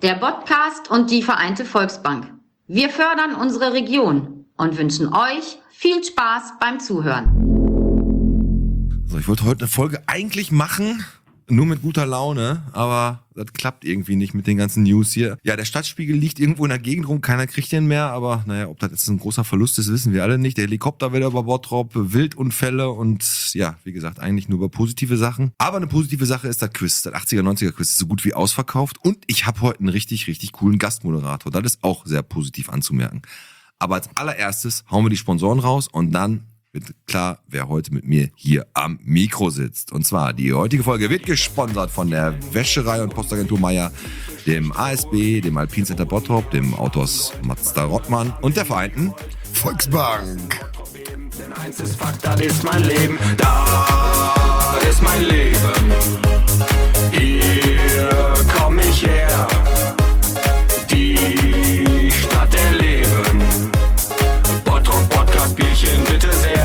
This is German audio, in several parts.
der Podcast und die Vereinte Volksbank. Wir fördern unsere Region und wünschen euch viel Spaß beim Zuhören. So, ich wollte heute eine Folge eigentlich machen, nur mit guter Laune, aber das klappt irgendwie nicht mit den ganzen News hier. Ja, der Stadtspiegel liegt irgendwo in der Gegend rum, keiner kriegt den mehr, aber naja, ob das jetzt ein großer Verlust ist, wissen wir alle nicht. Der Helikopter wieder über Bottrop, Wildunfälle und ja, wie gesagt, eigentlich nur über positive Sachen. Aber eine positive Sache ist das Quiz, das 80er, 90er Quiz ist so gut wie ausverkauft und ich habe heute einen richtig, richtig coolen Gastmoderator. Das ist auch sehr positiv anzumerken. Aber als allererstes hauen wir die Sponsoren raus und dann wird klar, wer heute mit mir hier am Mikro sitzt. Und zwar, die heutige Folge wird gesponsert von der Wäscherei und Postagentur Meier, dem ASB, dem Alpin Center Bottrop, dem Autors Mazda Rottmann und der Vereinten Volksbank. Denn eins ist Fakt, das ist mein Leben, da ist mein Leben. Hier komm ich her, die Stadt der Leben. Bottrop Podcast Bierchen bitte sehr.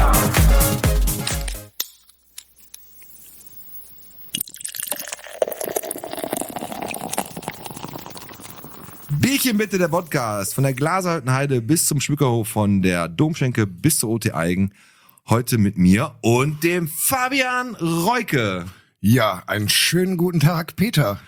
Bierchen bitte, der Podcast. Von der Glaserhüttenheide bis zum Schmückerhof, von der Domschenke bis zur OT Eigen. Heute mit mir und dem Fabian Reuke. Ja, einen schönen guten Tag, Peter.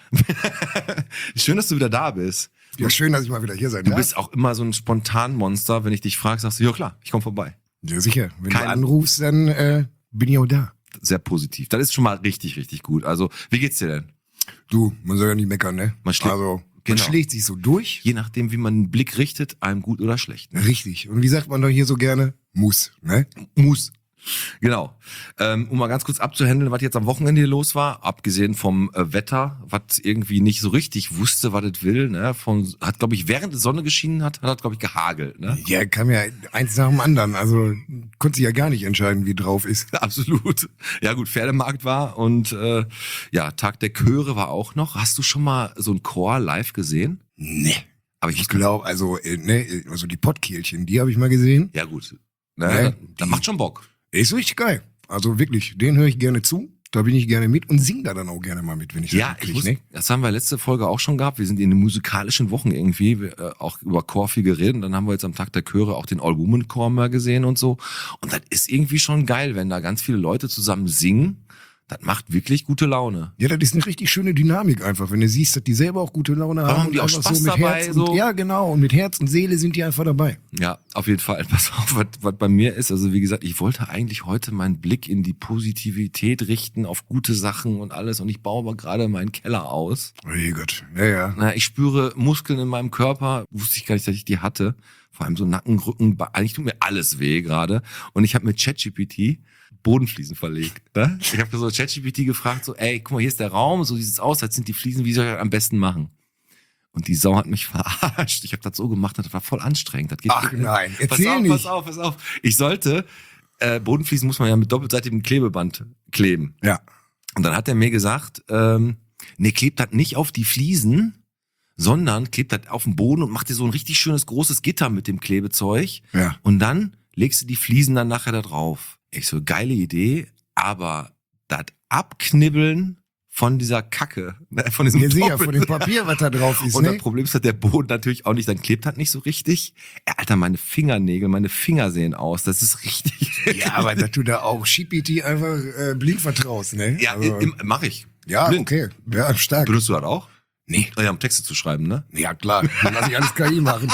Schön, dass du wieder da bist. Ja, schön, dass ich mal wieder hier sein Du darf. bist auch immer so ein Spontanmonster. Wenn ich dich frage, sagst du, ja klar, ich komme vorbei. Ja, sicher. Wenn Kein- du anrufst, dann bin ich auch da. Sehr positiv. Das ist schon mal richtig, richtig gut. Also, wie geht's dir denn? Du, man soll ja nicht meckern, ne? Man schlägt- man genau. schlägt sich so durch. Je nachdem, wie man den Blick richtet, einem gut oder schlecht. Ne? Richtig. Und wie sagt man doch hier so gerne? Muss, ne? Muss. Genau. Um mal ganz kurz abzuhandeln, was jetzt am Wochenende hier los war, abgesehen vom Wetter, was irgendwie nicht so richtig wusste, was es will. Ne? Hat, glaube ich, während die Sonne geschienen hat, glaube ich, gehagelt. Ne? Ja, kam ja eins nach dem anderen. Also konnte sich ja gar nicht entscheiden, wie drauf ist. Absolut. Ja gut, Pferdemarkt war und ja, Tag der Chöre war auch noch. Hast du schon mal so ein Chor live gesehen? Ne. Aber Ich glaube, also die Pottkehlchen, die habe ich mal gesehen. Ja gut. Ne? Ne? Das macht schon Bock. Ist richtig geil. Also wirklich, den höre ich gerne zu. Da bin ich gerne mit und sing da dann auch gerne mal mit, wenn ich Ja, das krieg, das haben wir letzte Folge auch schon gehabt. Wir sind in den musikalischen Wochen irgendwie auch über Chor viel geredet. Und dann haben wir jetzt am Tag der Chöre auch den All-Woman-Chor mal gesehen und so. Und das ist irgendwie schon geil, wenn da ganz viele Leute zusammen singen. Das macht wirklich gute Laune. Ja, das ist eine richtig schöne Dynamik einfach, wenn du siehst, dass die selber auch gute Laune Warum haben. haben die und auch einfach Spaß mit dabei, Herz so? Und, ja, genau. Und mit Herz und Seele sind die einfach dabei. Ja, auf jeden Fall. Pass auf, was bei mir ist. Also wie gesagt, ich wollte eigentlich heute meinen Blick in die Positivität richten, auf gute Sachen und alles. Und ich baue aber gerade meinen Keller aus. Oh je Gott. Ja, ja. Na, ich spüre Muskeln in meinem Körper. Wusste ich gar nicht, dass ich die hatte. Vor allem so Nacken, Rücken, eigentlich tut mir alles weh gerade. Und ich habe mit ChatGPT Bodenfliesen verlegt. Ne? Ich habe so ChatGPT gefragt, so, ey, guck mal, hier ist der Raum, so sieht's aus, jetzt sind die Fliesen, wie soll ich das am besten machen? Und die Sau hat mich verarscht. Ich habe das so gemacht, das war voll anstrengend. Das geht Ach wirklich- nein, erzähl nicht. Pass auf. Ich sollte, Bodenfliesen muss man ja mit doppelseitigem Klebeband kleben. Ja. Und dann hat er mir gesagt, nee, klebt das nicht auf die Fliesen, sondern klebt das auf den Boden und macht dir so ein richtig schönes großes Gitter mit dem Klebezeug. Ja. Und dann legst du die Fliesen dann nachher da drauf. Ich so, geile Idee, aber das Abknibbeln von dieser Kacke, ne, von diesem Ja, sicher, Doppel- von dem Papier, was da drauf ist, Und ne? das Problem ist, dass der Boden natürlich auch nicht, dann klebt das nicht so richtig. Alter, meine Fingernägel, meine Finger sehen aus, das ist richtig. Ja, aber dass du da auch GPT einfach blind vertraust, ne? Ja, Also, mach ich. ja, Blind. okay. Ja, stark. Benutzt du das auch? Nee. Ja, um Texte zu schreiben, ne? Ja, klar. Dann lass ich alles KI machen.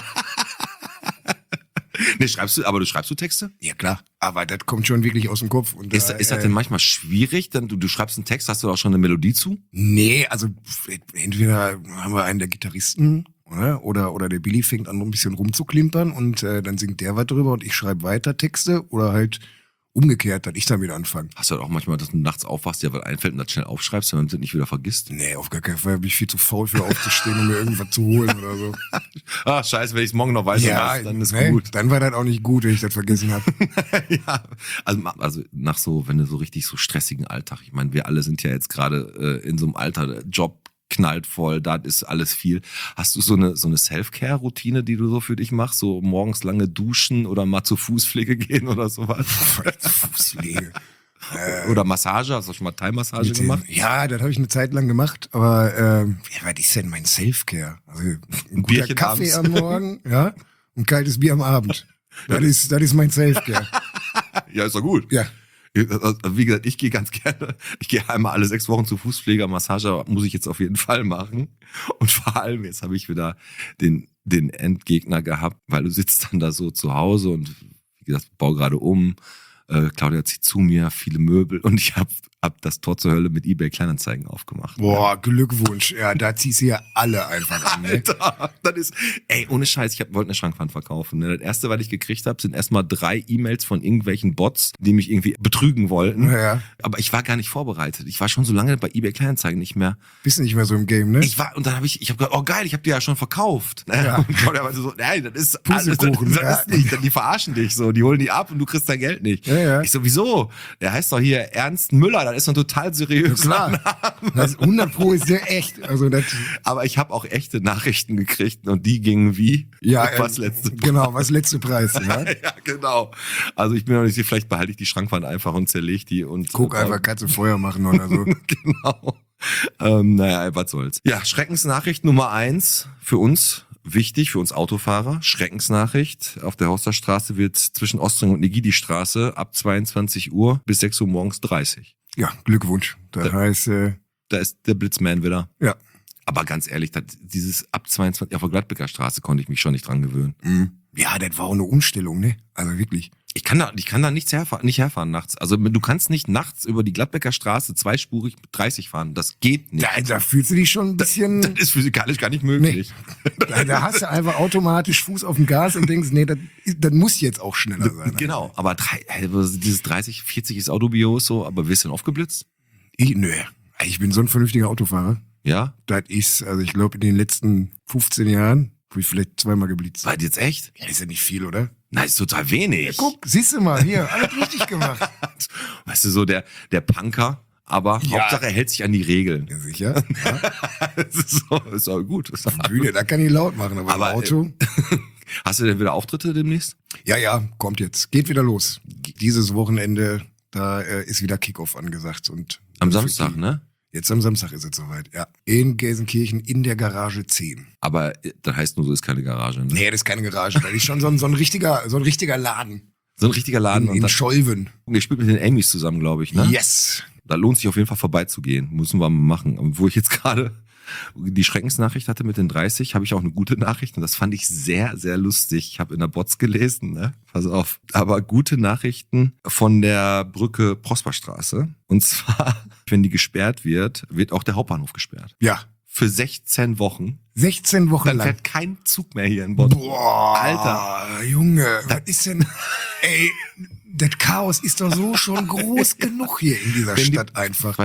Nee, du schreibst du Texte? Ja, klar. Aber das kommt schon wirklich aus dem Kopf. Und Ist das denn manchmal schwierig? Dann du schreibst einen Text, hast du auch schon eine Melodie zu? Nee, also entweder haben wir einen der Gitarristen, oder der Billy fängt an, ein bisschen rumzuklimpern und dann singt der was drüber und ich schreibe weiter Texte oder halt umgekehrt, dass ich damit anfange. Hast du halt auch manchmal, dass du nachts aufwachst, dir was einfällt und das schnell aufschreibst, damit du es nicht wieder vergisst? Nee, auf gar keinen Fall bin ich viel zu faul für aufzustehen, um mir irgendwas zu holen oder so. Ah, scheiße, wenn ich es morgen noch weiß, dann ist ne, gut. Dann war das auch nicht gut, wenn ich das vergessen habe. Ja, also nach so, wenn du so richtig so stressigen Alltag, ich meine, wir alle sind ja jetzt gerade in so einem Alter, der Job knallt voll, da ist alles viel. Hast du so eine Self-Care-Routine, die du so für dich machst? So morgens lange duschen oder mal zur Fußpflege gehen oder sowas? Fußpflege. Oder Massage, hast du schon mal Thai-Massage gemacht? Ja, das habe ich eine Zeit lang gemacht, aber was ist denn mein Self-Care? Also ein guter Bierchen Kaffee abends. am Morgen, ja, und kaltes Bier am Abend. Das ist mein Self-Care. Ja, ist doch gut. Ja. Wie gesagt, ich gehe ganz gerne. Ich gehe einmal alle 6 Wochen zu Fußpfleger. Massage muss ich jetzt auf jeden Fall machen. Und vor allem, jetzt habe ich wieder den Endgegner gehabt, weil du sitzt dann da so zu Hause und wie gesagt, baue gerade um. Claudia zieht zu mir, viele Möbel und ich hab das Tor zur Hölle mit eBay Kleinanzeigen aufgemacht. Boah, Glückwunsch. Ja, da ziehst du ja alle einfach an. Ne? Alter, das ist, ohne Scheiß, wollte eine Schrankwand verkaufen. Ne? Das erste, was ich gekriegt habe, sind erstmal 3 E-Mails von irgendwelchen Bots, die mich irgendwie betrügen wollten. Ja. Aber ich war gar nicht vorbereitet. Ich war schon so lange bei eBay Kleinanzeigen nicht mehr. Bist nicht mehr so im Game, ne? Und dann habe ich gedacht, oh geil, ich habe die ja schon verkauft. Ne? Ja. Und Claudia meinte so, nein, das ist Pustekuchen, das ist nicht, die verarschen dich so, die holen die ab und du kriegst dein Geld nicht. Ja. Ich so, wieso? Der heißt doch hier Ernst Müller, das ist doch total seriös. Klar. Das 100 Pro ist ja echt. Also das, Aber ich habe auch echte Nachrichten gekriegt und die gingen wie? ja, Was letzte genau, was letzte Preis. Ja? Ja, genau. Also ich bin noch nicht sicher, vielleicht behalte ich die Schrankwand einfach und zerlege die und Guck einfach, kannst du Feuer machen oder so. Genau. Naja, was soll's. Ja, Schreckensnachricht Nummer 1 für uns. Wichtig für uns Autofahrer, Schreckensnachricht. Auf der Horsterstraße wird zwischen Ostring und Negidi-Straße ab 22 Uhr bis 6 Uhr morgens 30. Ja, Glückwunsch. Das heißt, Da ist der Blitzman wieder. ja. Aber ganz ehrlich, dieses ab 22 auf der Gladbecker Straße konnte ich mich schon nicht dran gewöhnen. Ja, das war auch eine Umstellung, ne? Also wirklich. Ich kann da nicht herfahren nachts. Also du kannst nicht nachts über die Gladbecker Straße zweispurig mit 30 fahren. Das geht nicht. Da fühlst du dich schon ein bisschen. Das ist physikalisch gar nicht möglich. Da hast du einfach automatisch Fuß auf dem Gas und denkst, nee, das muss jetzt auch schneller sein. Genau, aber dieses 30, 40 ist Autobios so, aber wirst du denn aufgeblitzt? Nö. Ich bin so ein vernünftiger Autofahrer. Ja? Das ist, also ich glaube, in den letzten 15 Jahren habe ich vielleicht 2-mal geblitzt. War das jetzt echt? Ja, ist ja nicht viel, oder? Nein, ist total wenig. Guck, siehst du mal, hier, alles richtig gemacht. Weißt du, so der Punker, aber Ja. Hauptsache er hält sich an die Regeln. Ja, sicher. Ja. Das ist auch gut. Bühne, da kann ich laut machen, aber, Aber, im Auto. Hast du denn wieder Auftritte demnächst? Ja, kommt jetzt. Geht wieder los. Dieses Wochenende, da ist wieder Kickoff angesagt. Und Am Samstag, ne? Jetzt am Samstag ist es soweit, ja. In Gelsenkirchen in der Garage 10. Aber das heißt nur so, ist keine Garage. Ne? Nee, das ist keine Garage, das ist schon so ein richtiger Laden. So ein richtiger Laden. In Scholven. Ihr spielt mit den Amy's zusammen, glaube ich, ne? Yes. Da lohnt sich auf jeden Fall vorbeizugehen. Müssen wir mal machen. Und wo ich jetzt gerade die Schreckensnachricht hatte mit den 30, habe ich auch eine gute Nachricht. Und das fand ich sehr, sehr lustig. Ich habe in der Bots gelesen, ne? Pass auf. Aber gute Nachrichten von der Brücke Prosperstraße. Und zwar, wenn die gesperrt wird, wird auch der Hauptbahnhof gesperrt. Ja. Für 16 Wochen. 16 Wochen Dann lang. fährt kein Zug mehr hier in Bonn. Boah, Alter. Junge, was ist denn? Ey, das Chaos ist doch so schon groß genug hier in dieser Wenn die- Stadt einfach.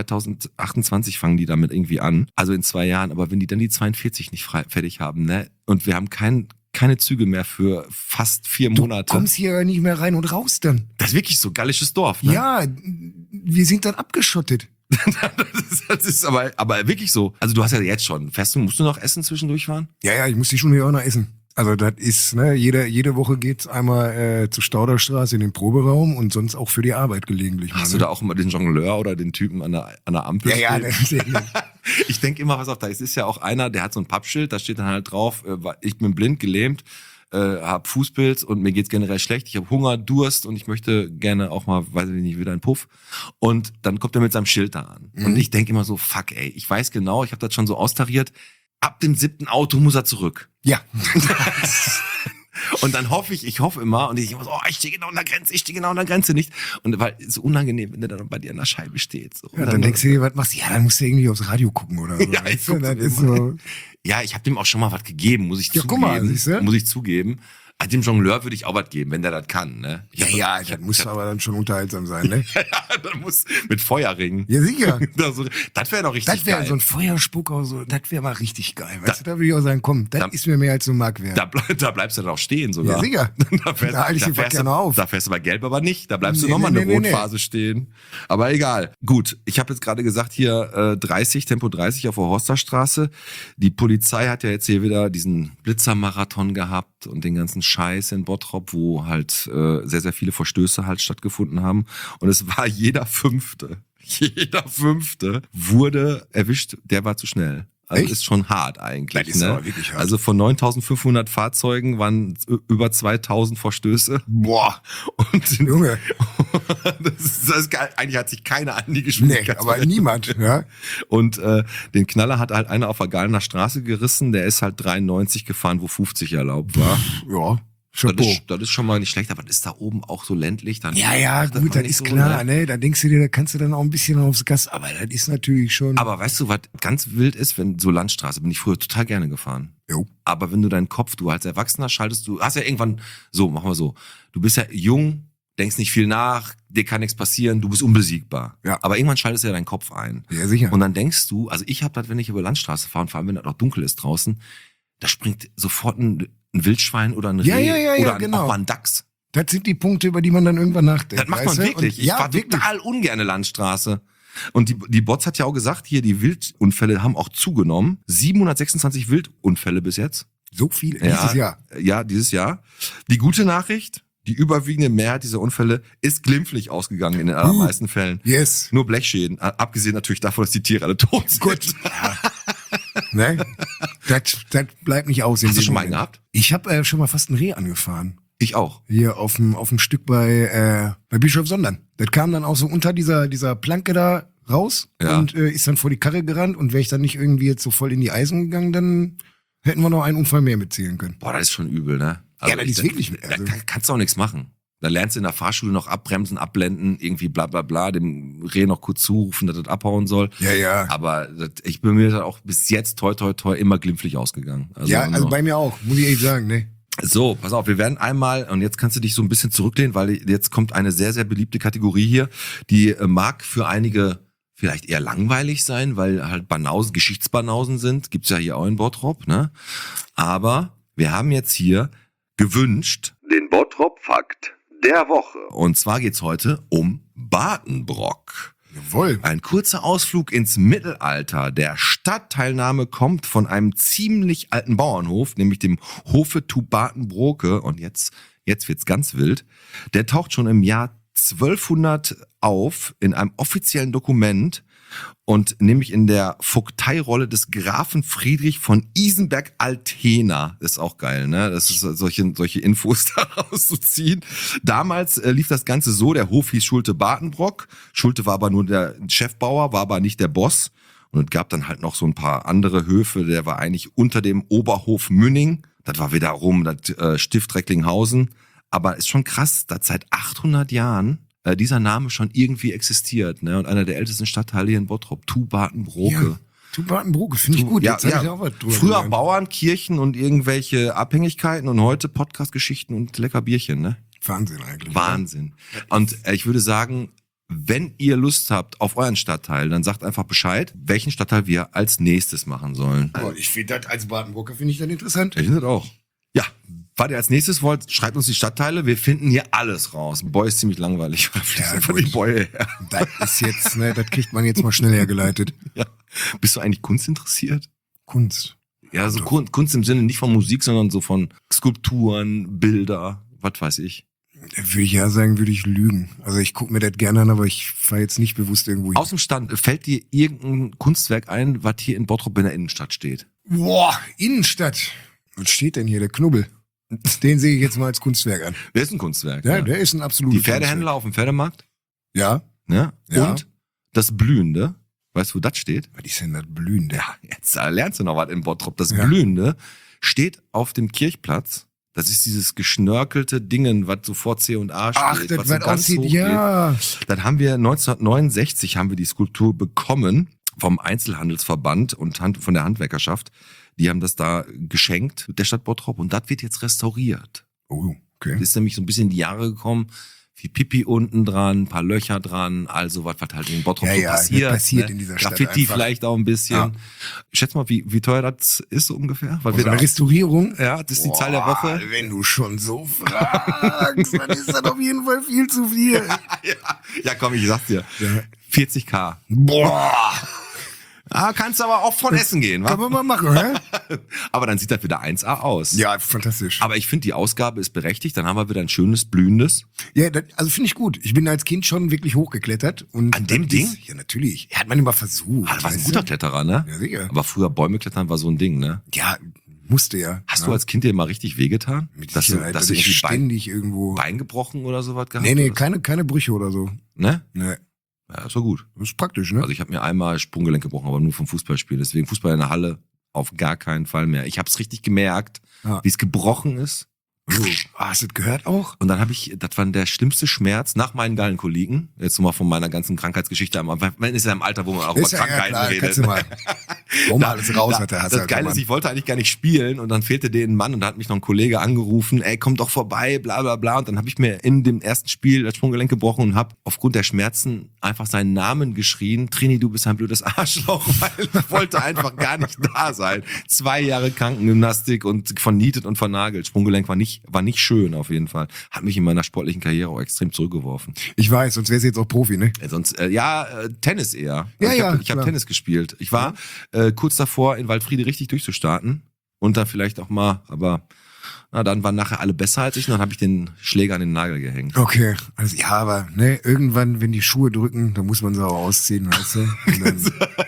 2028 fangen die damit irgendwie an. Also in 2 Jahren. Aber wenn die dann die 42 nicht fertig haben, ne? Und wir haben keine Züge mehr für fast 4 Monate. Du kommst hier nicht mehr rein und raus dann. Das ist wirklich so gallisches Dorf, ne? Ja, wir sind dann abgeschottet. Das ist aber wirklich so. Also du hast ja jetzt schon. Musst du noch Essen zwischendurch fahren? Ja, ich muss die Schuhe hier auch noch essen. Also das ist, ne, jede Woche geht's einmal zur Stauderstraße in den Proberaum und sonst auch für die Arbeit gelegentlich. Hast mal, du da auch immer den Jongleur oder den Typen an der Ampel Ja, stehen? ja, Ich denke immer, pass auf, da ist ja auch einer, der hat so ein Pappschild, da steht dann halt drauf, ich bin blind, gelähmt, hab Fußpilz und mir geht's generell schlecht, ich habe Hunger, Durst und ich möchte gerne auch mal, weiß ich nicht, wieder einen Puff. Und dann kommt er mit seinem Schild da an. Und ich denke immer so, fuck ey, ich weiß genau, ich habe das schon so austariert, ab dem 7. Auto muss er zurück. ja. Und dann ich hoffe immer, und ich immer so, ich stehe genau an der Grenze nicht. Und weil es so unangenehm, wenn der dann bei dir an der Scheibe steht. So. Ja, dann denkst du dir, was machst du? Ja, dann musst du irgendwie aufs Radio gucken oder so. Ja, ich Weißt du, guck das so ist immer. so. Ja, ich habe dem auch schon mal was gegeben, muss ich Ja, zugeben. guck mal, siehste? Muss ich zugeben. Dem Jongleur würde ich auch was geben, wenn der das kann. Ne? Das muss aber dann schon unterhaltsam sein, ne? Ja, dann muss mit Feuerringen. Ja, sicher. Das wäre doch richtig Das wäre geil. so ein Feuerspucker, so, das wäre mal richtig geil. Weißt du, da würde ich auch sagen, komm, das ist mir mehr als so ein Mark wert. Da bleibst du dann auch stehen sogar. Ja, sicher. Da halte ich den Verkehr noch auf. Da fährst du bei Gelb aber nicht. Da bleibst du Nee, nochmal nee, eine nee, nee. Rotphase stehen. Aber egal. Gut, ich habe jetzt gerade gesagt, hier 30, Tempo 30 auf der Horsterstraße. Die Polizei hat ja jetzt hier wieder diesen Blitzermarathon gehabt und den ganzen Scheiß in Bottrop, wo halt sehr, sehr viele Verstöße halt stattgefunden haben. Und es war jeder Fünfte wurde erwischt, der war zu schnell. Also Echt? ist schon hart eigentlich. Das ist Ne? aber wirklich hart. Also von 9.500 Fahrzeugen waren über 2.000 Verstöße. Boah, Und Junge. das ist geil. Eigentlich hat sich keiner an die Nee, Geschwindigkeit. aber niemand, ja. Und den Knaller hat halt einer auf der Galener Straße gerissen. Der ist halt 93 gefahren, wo 50 erlaubt war. Ja, Chapeau. Das ist schon mal nicht schlecht, aber das ist da oben auch so ländlich. Dann Ja, achtet gut, man das nicht ist so, klar, ne? ne? Da denkst du dir, da kannst du dann auch ein bisschen aufs Gas, aber das ist natürlich schon. Aber weißt du, was ganz wild ist, wenn so Landstraße, bin ich früher total gerne gefahren. Jo. Aber wenn du deinen Kopf, du als Erwachsener schaltest, du hast ja irgendwann, so, machen wir so, du bist ja jung, denkst nicht viel nach, dir kann nichts passieren, du bist unbesiegbar. Ja. Aber irgendwann schaltest du ja deinen Kopf ein. Ja, sicher. Und dann denkst du, also ich habe das, wenn ich über Landstraße fahre, und vor allem wenn das noch dunkel ist draußen, da springt sofort ein Wildschwein oder ein Reh Ja, oder genau. auch mal ein Dachs. Das sind die Punkte, über die man dann irgendwann nachdenkt. Das macht man weißt du? wirklich. Und, Ich fahre wirklich. total ungerne Landstraße. Und die Bots hat ja auch gesagt, hier, die Wildunfälle haben auch zugenommen. 726 Wildunfälle bis jetzt. So viel dieses Jahr. Ja, dieses Jahr. Die gute Nachricht, die überwiegende Mehrheit dieser Unfälle ist glimpflich ausgegangen in den allermeisten Fällen. Yes. Nur Blechschäden, abgesehen natürlich davon, dass die Tiere alle tot sind. Gut. Ne? Das bleibt nicht aus. Hast du schon mal einen gehabt? Ich habe schon mal fast ein Reh angefahren. Ich auch. Hier auf dem Stück bei Bischof Sondern. Das kam dann auch so unter dieser Planke da raus Ja. und ist dann vor die Karre gerannt. Und wäre ich dann nicht irgendwie jetzt so voll in die Eisen gegangen, dann hätten wir noch einen Unfall mehr mitzählen können. Boah, das ist schon übel, ne? Ja, das ist wirklich- Da kannst du auch nichts machen. Da lernst du in der Fahrschule noch abbremsen, abblenden, irgendwie bla bla bla, dem Reh noch kurz zurufen, dass das abhauen soll. Ja. Aber ich bin mir da auch bis jetzt toi immer glimpflich ausgegangen. Also bei mir auch, muss ich ehrlich sagen, ne? So, pass auf, wir werden einmal, und jetzt kannst du dich so ein bisschen zurücklehnen, weil jetzt kommt eine sehr, sehr beliebte Kategorie hier, die mag für einige vielleicht eher langweilig sein, weil halt Banausen, Geschichtsbanausen sind, gibt's ja hier auch in Bottrop, ne? Aber wir haben jetzt hier gewünscht den Bottrop-Fakt der Woche. Und zwar geht's heute um Badenbrock. Jawohl. Ein kurzer Ausflug ins Mittelalter. Der Stadtteilname kommt von einem ziemlich alten Bauernhof, nämlich dem Hofe zu Badenbroke. Und jetzt wird's ganz wild. Der taucht schon im Jahr 1200 auf in einem offiziellen Dokument und nämlich in der Vogteirolle des Grafen Friedrich von Isenberg-Altena. Ist auch geil, ne? Das ist solche Infos daraus zu ziehen. Damals lief das Ganze so, der Hof hieß Schulte-Badenbrock. Schulte war aber nur der Chefbauer, war aber nicht der Boss. Und es gab dann halt noch so ein paar andere Höfe, der war eigentlich unter dem Oberhof Münning. Das war wiederum das Stift Recklinghausen. Aber ist schon krass, dass seit 800 Jahren dieser Name schon irgendwie existiert, ne? Und einer der ältesten Stadtteile hier in Bottrop, zu Badenbroke. Ja. Tu Badenbroke, finde ich gut. Ja, Jetzt hab ja. ich auch was drüber Früher gelernt. Bauern, Kirchen und irgendwelche Abhängigkeiten und heute Podcast-Geschichten und lecker Bierchen, ne? Wahnsinn eigentlich. Wahnsinn. Und ich würde sagen, wenn ihr Lust habt auf euren Stadtteil, dann sagt einfach Bescheid, welchen Stadtteil wir als nächstes machen sollen. Boah, ich finde das als Badenbroker finde ich das interessant. Ich finde das auch. Ja, was ihr als nächstes wollt, schreibt uns die Stadtteile. Wir finden hier alles raus. Boy ist ziemlich langweilig. Ja, Einfach gut. die Boy her. Das ist jetzt, ne, das kriegt man jetzt mal schnell hergeleitet. Ja. Bist du eigentlich Kunst interessiert? Kunst. Ja, so Kunst im Sinne nicht von Musik, sondern so von Skulpturen, Bilder, was weiß ich. Würde ich ja sagen, würde ich lügen. Also ich gucke mir das gerne an, aber ich fahre jetzt nicht bewusst irgendwo hin. Aus dem Stand, fällt dir irgendein Kunstwerk ein, was hier in Bottrop in der Innenstadt steht? Boah, Innenstadt. Was steht denn hier? Der Knubbel. Den sehe ich jetzt mal als Kunstwerk an. Der ist ein Kunstwerk. Ja, der ist ein absolutes Die Pferdehändler auf dem Pferdemarkt. Ja. Ne? Ja. Und das Blühende. Weißt du, wo das steht? Was ist denn das Blühende? Ja, jetzt lernst du noch was in Bottrop. Das Ja. Blühende steht auf dem Kirchplatz. Das ist dieses geschnörkelte Dingen, was so vor C und A steht. Ach, das was so wird ganz aussieht, hoch ja. geht. Dann haben wir 1969 haben wir die Skulptur bekommen vom Einzelhandelsverband und von der Handwerkerschaft. Die haben das da geschenkt, der Stadt Bottrop. Und das wird jetzt restauriert. Oh, okay. Das ist nämlich so ein bisschen in die Jahre gekommen. Viel Pipi unten dran, ein paar Löcher dran, also was halt in Bottrop Ja, so ja, passiert. das passiert in dieser Stadt Graffiti einfach. vielleicht auch ein bisschen. Ja. Schätz mal, wie teuer das ist so ungefähr? Weil Also eine Restaurierung? ja, das ist die Zahl der Woche. Wenn du schon so fragst, dann ist das auf jeden Fall viel zu viel. Ja, komm, ich sag's dir. Ja. 40.000. Boah. Kannst aber auch von Essen gehen, wa? Können wir mal machen, hä? Aber dann sieht das wieder 1A aus. Ja, fantastisch. Aber ich finde, die Ausgabe ist berechtigt. Dann haben wir wieder ein schönes, blühendes. Ja, also finde ich gut. Ich bin als Kind schon wirklich hochgeklettert. Und An dem Ding? Ja, natürlich. Hat man immer versucht. Du warst ein weißt guter du? Kletterer, ne? Ja, sicher. Aber früher Bäume klettern war so ein Ding, ne? Ja, musste ja. Hast ja. du als Kind dir mal richtig wehgetan? Mit Dass du Sicherheit, dass ich irgendwie ständig irgendwo... Bein gebrochen oder sowas gehabt? Nee, oder keine Brüche oder so. so? Ne? Nee, Ja, ist doch gut. das ist praktisch, ne? Also ich habe mir einmal Sprunggelenk gebrochen, aber nur vom Fußballspielen. Deswegen Fußball in der Halle auf gar keinen Fall mehr. Ich habe es richtig gemerkt, Ja. wie es gebrochen ist. Hast du das gehört auch? Und dann habe ich, das war der schlimmste Schmerz nach meinen Gallenkoliken. Jetzt nochmal von meiner ganzen Krankheitsgeschichte. Man ist ja im Alter, wo man auch über Krankheiten redet. kannst du mal. Warum alles raus hat der Das Geile ist, ich wollte eigentlich gar nicht spielen und dann fehlte denen ein Mann und da hat mich noch ein Kollege angerufen, ey, komm doch vorbei, bla bla bla. Und dann habe ich mir in dem ersten Spiel das Sprunggelenk gebrochen und habe aufgrund der Schmerzen einfach seinen Namen geschrien. Trini, du bist ein blödes Arschloch, weil ich wollte einfach gar nicht da sein. 2 Jahre Krankengymnastik und vernietet und vernagelt. Sprunggelenk war nicht schön auf jeden Fall. Hat mich in meiner sportlichen Karriere auch extrem zurückgeworfen. Ich weiß, sonst wärst du jetzt auch Profi, ne? Sonst, Tennis eher. Ja, ich ja, habe klar. Tennis gespielt. Ich war kurz davor, in Waldfriede richtig durchzustarten. Und dann vielleicht auch mal, aber dann waren nachher alle besser als ich und dann habe ich den Schläger an den Nagel gehängt. Okay, also ja, aber ne, irgendwann, wenn die Schuhe drücken, dann muss man sie auch ausziehen, weißt du? Und dann,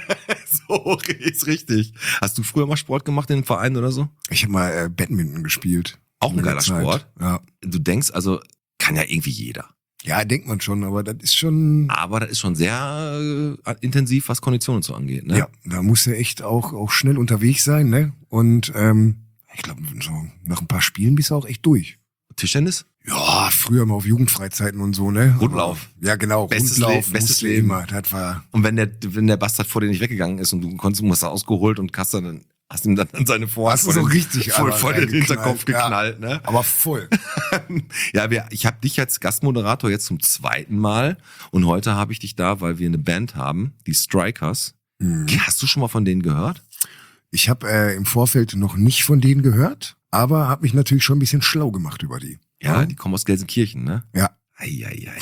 So ist richtig. Hast du früher mal Sport gemacht in einem Verein oder so? ich habe mal Badminton gespielt. Auch ein In der geiler Zeit. Sport. Ja. Du denkst also, kann ja irgendwie jeder. Ja, denkt man schon, aber das ist schon, Aber das ist schon sehr intensiv, was Konditionen so angeht. Ne? ja, da muss er echt auch schnell unterwegs sein, ne? Und ich glaube, so nach ein paar Spielen bist du auch echt durch. Tischtennis? Ja, früher mal auf Jugendfreizeiten und so, ne? Rundlauf. Aber, ja, genau, Bestes Rundlauf, Bestes musste Leben. immer. Das war, Und wenn der Bastard vor dir nicht weggegangen ist und du musst ausgeholt und hast ihm dann seine Vorhand Hast du so richtig vor aber den reingeknallt, Hinterkopf ja. geknallt. Ne? aber voll. Ja, ich habe dich als Gastmoderator jetzt zum 2. Mal und heute habe ich dich da, weil wir eine Band haben, die Strikers. Hast du schon mal von denen gehört? Ich habe im Vorfeld noch nicht von denen gehört, aber habe mich natürlich schon ein bisschen schlau gemacht über die. Ja, die kommen aus Gelsenkirchen, ne? Ja. Eieiei.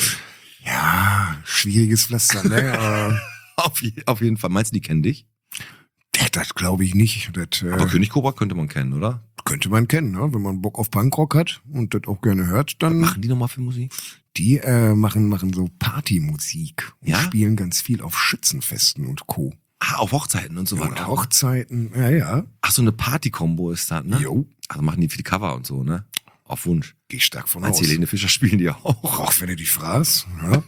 Ja, schwieriges Pflaster, ne? Aber Auf jeden Fall. Meinst du, die kennen dich? das glaube ich nicht. Das Aber König Cobra könnte man kennen, oder? könnte man kennen, ne? Wenn man Bock auf Punkrock hat und das auch gerne hört, dann Machen die nochmal für Musik? die machen so Partymusik und Ja? spielen ganz viel auf Schützenfesten und Co. Auf Hochzeiten und so Und weiter. Hochzeiten, ja. Ach, so eine Party-Kombo ist das, ne? Jo, Also machen die viele Cover und so, ne? Auf Wunsch. geh stark von Als aus. Helene Fischer spielen die auch. Auch wenn du dich fragst. Ja.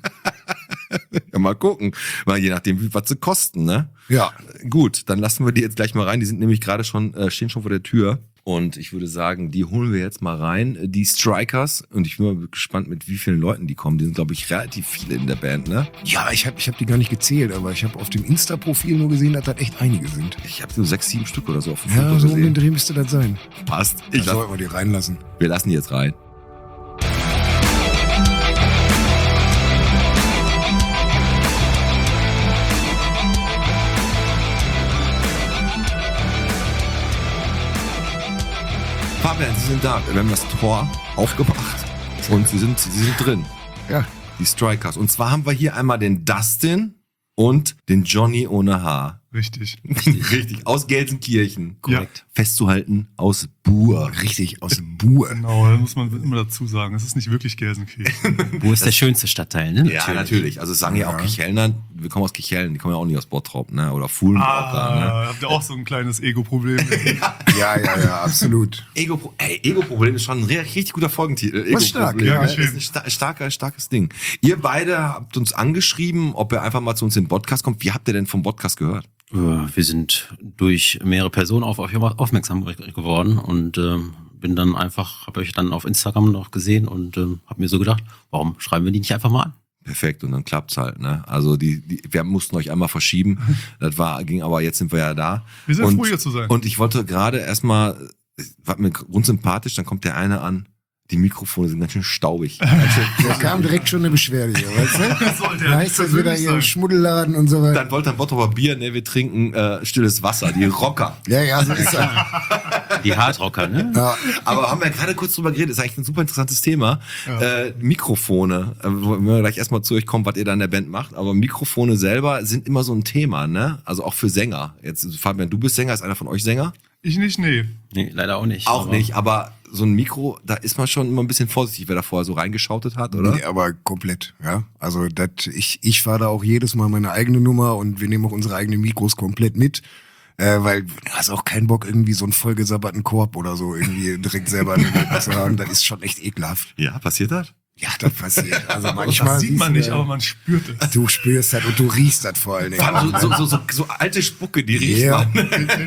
Ja, mal gucken. Weil je nachdem, was sie kosten, ne? ja. Gut, dann lassen wir die jetzt gleich mal rein. Die sind nämlich gerade stehen schon vor der Tür. Und ich würde sagen, die holen wir jetzt mal rein. Die Strikers. Und ich bin mal gespannt, mit wie vielen Leuten die kommen. Die sind, glaube ich, relativ viele in der Band, ne? Ja, ich hab die gar nicht gezählt, aber ich habe auf dem Insta-Profil nur gesehen, dass das echt einige sind. Ich habe so 6, 7 Stück oder so auf dem Ja, Foto so um den gesehen. Dreh müsste das sein. Passt. Da sollten wir die reinlassen. Wir lassen die jetzt rein. Fabian, Sie sind da. Wir haben das Tor aufgemacht und Sie sind drin. Ja. Die Strikers. Und zwar haben wir hier einmal den Dustin und den Johnny ohne Haar. Richtig. Richtig. Aus Gelsenkirchen. Korrekt. Festzuhalten aus Buhr. Richtig, aus Buhr. Genau, da muss man immer dazu sagen, es ist nicht wirklich Gelsenkirchen. Wo ist der schönste Stadtteil, ne? Ja, natürlich. Also es sagen ja auch Kichelner, wir kommen aus Kicheln, die kommen ja auch nicht aus Bottrop, ne? Oder Fuhlen auch da, ne? Habt ihr auch so ein kleines Ego-Problem? Ja, absolut. Ego-Problem ist schon ein richtig guter Folgentitel. Was stark, Ego-Problem, ja, ne? schön. Ist ein starkes Ding. Ihr beide habt uns angeschrieben, ob ihr einfach mal zu uns in den Podcast kommt. Wie habt ihr denn vom Podcast gehört? Wir sind durch mehrere Personen auf euch aufmerksam geworden und bin dann einfach, habe euch dann auf Instagram noch gesehen und habe mir so gedacht, warum schreiben wir die nicht einfach mal an? Perfekt, und dann klappt's halt, ne? Also wir mussten euch einmal verschieben. Das ging aber jetzt sind wir ja da. Wir sind und, froh, hier zu sein. Und ich wollte gerade erstmal, war mir grundsympathisch, dann kommt der eine an, die Mikrofone sind ganz schön staubig. Da kam direkt schon eine Beschwerde hier, weißt du? Sollte ja Da nicht ist jetzt wieder persönlich hier sein. Schmuddelladen und so weiter. Dann wollte ein Bottroper Bier, ne, wir trinken stilles Wasser, die Rocker. Ja, so ist das. Die Hardrocker, ne? Ja. Aber haben wir ja gerade kurz drüber geredet, ist eigentlich ein super interessantes Thema. Mikrofone, wenn wir gleich erstmal zu euch kommen, was ihr da in der Band macht, aber Mikrofone selber sind immer so ein Thema, ne? Also auch für Sänger. Jetzt, Fabian, du bist Sänger, ist einer von euch Sänger? Ich nicht, nee. Nee, leider auch nicht. Auch aber nicht, aber so ein Mikro, da ist man schon immer ein bisschen vorsichtig, wer da vorher so reingeschautet hat, oder? Nee, aber komplett, ja. Also ich fahre da auch jedes Mal meine eigene Nummer und wir nehmen auch unsere eigenen Mikros komplett mit. Weil du hast auch keinen Bock, irgendwie so einen vollgesabberten Korb oder so irgendwie direkt selber in den Mund zu haben. Das ist schon echt ekelhaft. Ja, passiert das? Ja, das passiert. Also manchmal Das sieht man siehst nicht, du, aber man spürt es. du spürst das und du riechst das vor allen Dingen. Vor allem so alte Spucke, die riecht Ja. man.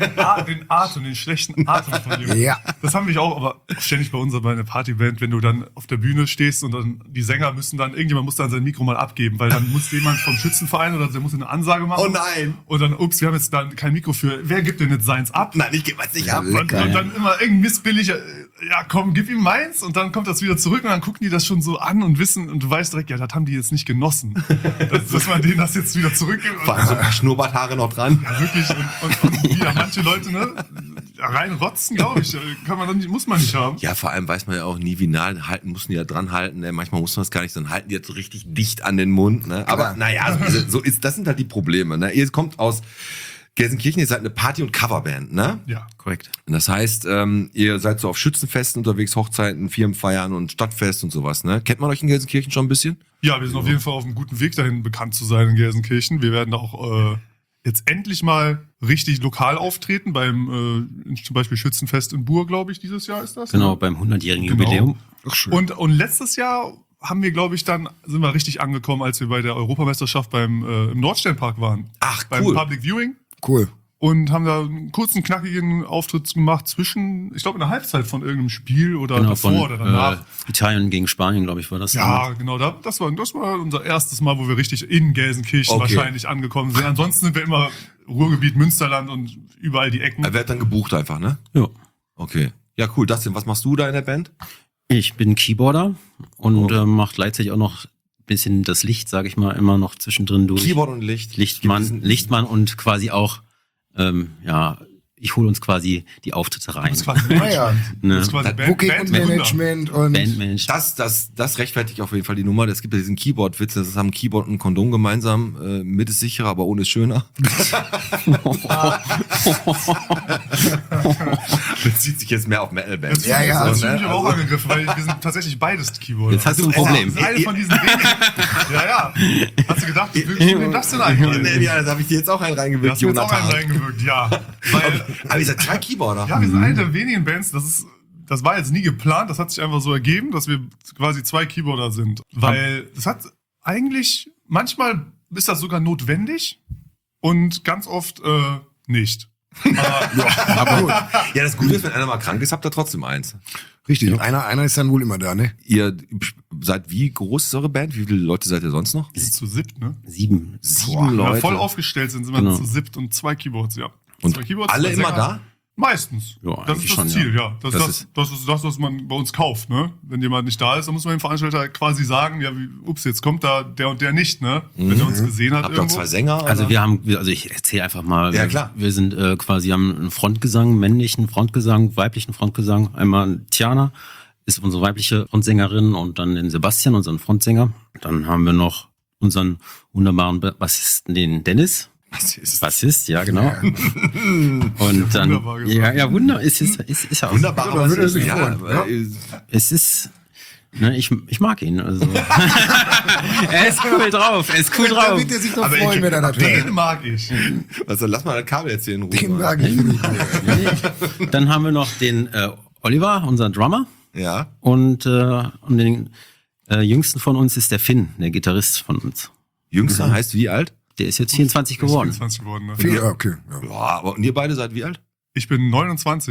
Den Atem, den schlechten Atem von dem. Ja. Das haben wir auch, aber ständig bei einer Partyband, wenn du dann auf der Bühne stehst und dann die Sänger irgendjemand muss dann sein Mikro mal abgeben, weil dann muss jemand vom Schützenverein oder der muss eine Ansage machen. Oh nein. Und dann, ups, wir haben jetzt dann kein Mikro für, wer gibt denn jetzt seins ab? Nein, ich gebe es nicht ab. Und dann immer irgendein missbillig, ja komm, gib ihm meins und dann kommt das wieder zurück und dann gucken die das schon so an und wissen und du weißt direkt, ja, das haben die jetzt nicht genossen. dass man denen das jetzt wieder zurückgibt. Vor allem so ein paar Schnurrbarthaare noch dran. Ja, wirklich. Und ja, manche Leute, ne, reinrotzen, glaube ich, muss man nicht haben. Ja, vor allem weiß man ja auch nie, wie nah halten, müssen die ja dran halten. Ne? Manchmal muss man es gar nicht, dann halten die jetzt so richtig dicht an den Mund. Ne? Aber naja, das sind halt die Probleme. Ne? Ihr kommt aus Gelsenkirchen, ihr seid eine Party- und Coverband, ne? Ja. korrekt. Und das heißt, ihr seid so auf Schützenfesten unterwegs, Hochzeiten, Firmenfeiern und Stadtfest und sowas, ne? Kennt man euch in Gelsenkirchen schon ein bisschen? Ja, wir sind auf jeden Fall auf einem guten Weg dahin, bekannt zu sein in Gelsenkirchen. Wir werden da auch jetzt endlich mal richtig lokal auftreten, beim zum Beispiel Schützenfest in Buhr, glaube ich, dieses Jahr ist das. Genau, beim 100-jährigen Genau. Jubiläum. Ach, schön. Und letztes Jahr haben wir, glaube ich, sind wir richtig angekommen, als wir bei der Europameisterschaft im Nordsternpark waren. Ach, Beim cool. Public Viewing. Cool. Und haben da einen kurzen, knackigen Auftritt gemacht zwischen, ich glaube, in der Halbzeit von irgendeinem Spiel oder Genau, davor von oder danach. Italien gegen Spanien, glaube ich, war das. Ja, genau. Das war unser erstes Mal, wo wir richtig in Gelsenkirchen Okay. wahrscheinlich angekommen sind. Ansonsten sind wir immer Ruhrgebiet, Münsterland und überall die Ecken. Er wird dann gebucht einfach, ne? Ja. Okay. Ja, cool. Dustin, was machst du da in der Band? Ich bin Keyboarder und Oh. mache gleichzeitig auch noch ein bisschen das Licht, sage ich mal, immer noch zwischendrin durch. Keyboard und Licht. Lichtmann und quasi auch, ich hole uns quasi die Auftritte rein. Das ist quasi Ah ja. Ne? Das ist quasi Booking und Management und Bandmensch. Das rechtfertigt auf jeden Fall die Nummer. Es gibt ja diesen Keyboard-Witz, das haben Keyboard und Kondom gemeinsam. Mit ist sicherer, aber ohne ist schöner. Bezieht sich jetzt mehr auf Metal-Bands. Das Ja, ja. Das So, fühle ne? ich aber auch angegriffen, weil wir sind tatsächlich beides Keyboarder. Jetzt hast du ein Problem. Das ist eine von diesen Dingen. Ja. Hast du gedacht, wie nehmen das denn eigentlich? Ja, da habe ich dir jetzt auch einen Du reingewirkt, hast mir jetzt auch einen Jonathan. reingewirkt, ja. Weil, Aber ihr seid zwei Keyboarder. ja, wir sind eine der wenigen Bands, das war jetzt nie geplant, das hat sich einfach so ergeben, dass wir quasi zwei Keyboarder sind. Weil das hat eigentlich, manchmal ist das sogar notwendig und ganz oft nicht. Aber Ja, das Gute ist, wenn einer mal krank ist, habt ihr trotzdem eins. richtig. Und einer ist dann wohl immer da, ne? Ihr seid, wie groß ist eure Band? Wie viele Leute seid ihr sonst noch? wir sind zu siebt, ne? 7. 7 Wenn wir Leute. voll aufgestellt sind wir Genau. zu siebt und zwei Keyboards, ja. Und zwei Keyboards, alle zwei immer Sänger. da? Meistens. Ja, das eigentlich ist das schon, Ziel, ja. ja. Das Das ist das, was man bei uns kauft, ne? Wenn jemand nicht da ist, dann muss man dem Veranstalter quasi sagen, ja, ups, jetzt kommt da der und der nicht, ne? Wenn er uns gesehen hat Habt ihr auch irgendwo. zwei Sänger? Also oder? ich erzähle einfach mal. Ja, klar. Wir sind haben einen Frontgesang, männlichen Frontgesang, weiblichen Frontgesang. Einmal Tiana ist unsere weibliche Frontsängerin und dann den Sebastian, unseren Frontsänger. Dann haben wir noch unseren wunderbaren Bassisten, den Dennis. Bassist, ja, genau. Und dann, wunderbar gesagt. ja, ist ja auch. Wunderbar, Ja, aber da würde er es sich ist, ja, freuen, ja. Es ist, ne, ich mag ihn, also. Er ist cool drauf, Da wird er sich doch freuen, wenn er das Den hört. mag ich. Also lass mal das Kabel jetzt hier in Ruhe. Den mag ich nicht. Dann haben wir noch den Oliver, unseren Drummer. Ja. Und den jüngsten von uns ist der Finn, der Gitarrist von uns. Jüngster heißt wie alt? Der ist jetzt 24 geworden. 24 geworden, ne? Ja, okay. Ja. Ja, aber und ihr beide seid wie alt? Ich bin 29.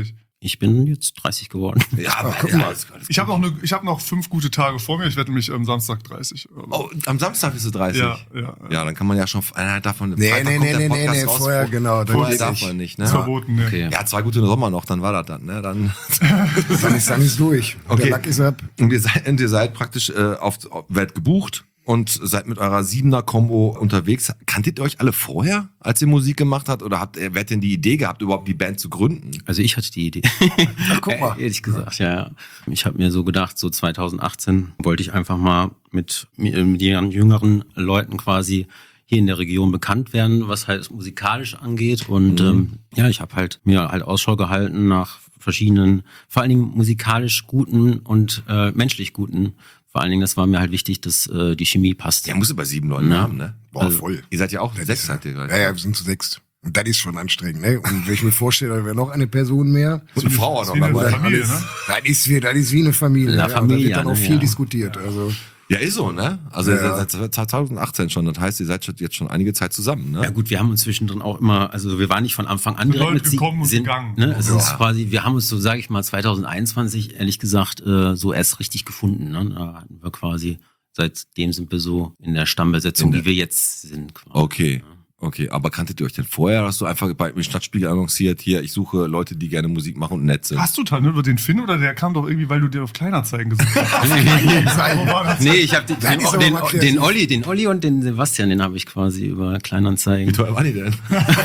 Ich bin jetzt 30 geworden. Ja, aber guck ja, mal. alles Ich habe noch 5 gute Tage vor mir. Ich werde nämlich am Samstag 30. Oh, am Samstag bist du 30? Ja. Ja, dann kann man ja schon Einheit davon. Nee, vorher, genau. Vorher dann darf man nicht, ne? Ist verboten, ne? Okay. Ja, 2 gute Sommer noch, dann war das dann, ne? Dann ist durch. Okay. Der Lack ist ab. und ihr seid praktisch werdet gebucht und seid mit eurer 7er-Kombo unterwegs. Kanntet ihr euch alle vorher, als ihr Musik gemacht habt? Oder wer hat denn die Idee gehabt, überhaupt die Band zu gründen? Also ich hatte die Idee. Ach, guck mal. Ehrlich gesagt, ja. Ich habe mir so gedacht, so 2018 wollte ich einfach mal mit jüngeren Leuten quasi hier in der Region bekannt werden, was halt musikalisch angeht. Und ich habe halt mir halt Ausschau gehalten nach verschiedenen, vor allen Dingen musikalisch guten und menschlich guten. Vor allen Dingen, das war mir halt wichtig, dass die Chemie passt. Ja, muss bei 7 Leuten Ja. haben, ne? Boah, voll. Ihr seid ja auch 6, seid ihr gerade. Ja, wir sind zu 6. Und das ist schon anstrengend, ne? Und wenn ich mir vorstelle, da wäre noch eine Person mehr. Und eine Frau auch ist noch wie eine dabei. Familie, das, ne? das ist wie eine Familie. La ja. Familia, Da wird dann auch ne, viel ja. diskutiert. Also, Ja, ist so, ne? Also Ja. ihr seid seit 2018 schon. Das heißt, ihr seid jetzt schon einige Zeit zusammen, ne? Ja gut, wir haben uns zwischendrin auch immer, also wir waren nicht von Anfang an Sind direkt Leute mit gekommen und sind, gegangen. ne? Es Ja. ist quasi, wir haben uns so, sage ich mal, 2021 ehrlich gesagt so erst richtig gefunden. Ne? Da hatten wir quasi, seitdem sind wir so in der Stammbesetzung, wie wir jetzt sind. Quasi. Okay, aber kanntet ihr euch denn vorher? Hast du einfach bei dem Stadtspiegel annonciert, hier, ich suche Leute, die gerne Musik machen und nett sind? Hast du über den Finn oder der kam doch irgendwie, weil du dir auf Kleinanzeigen gesucht hast? Wo war das? Nee, ich habe Das ist aber mal kreativ. den Olli und den Sebastian, den habe ich quasi über Kleinanzeigen. Wie teuer waren die denn?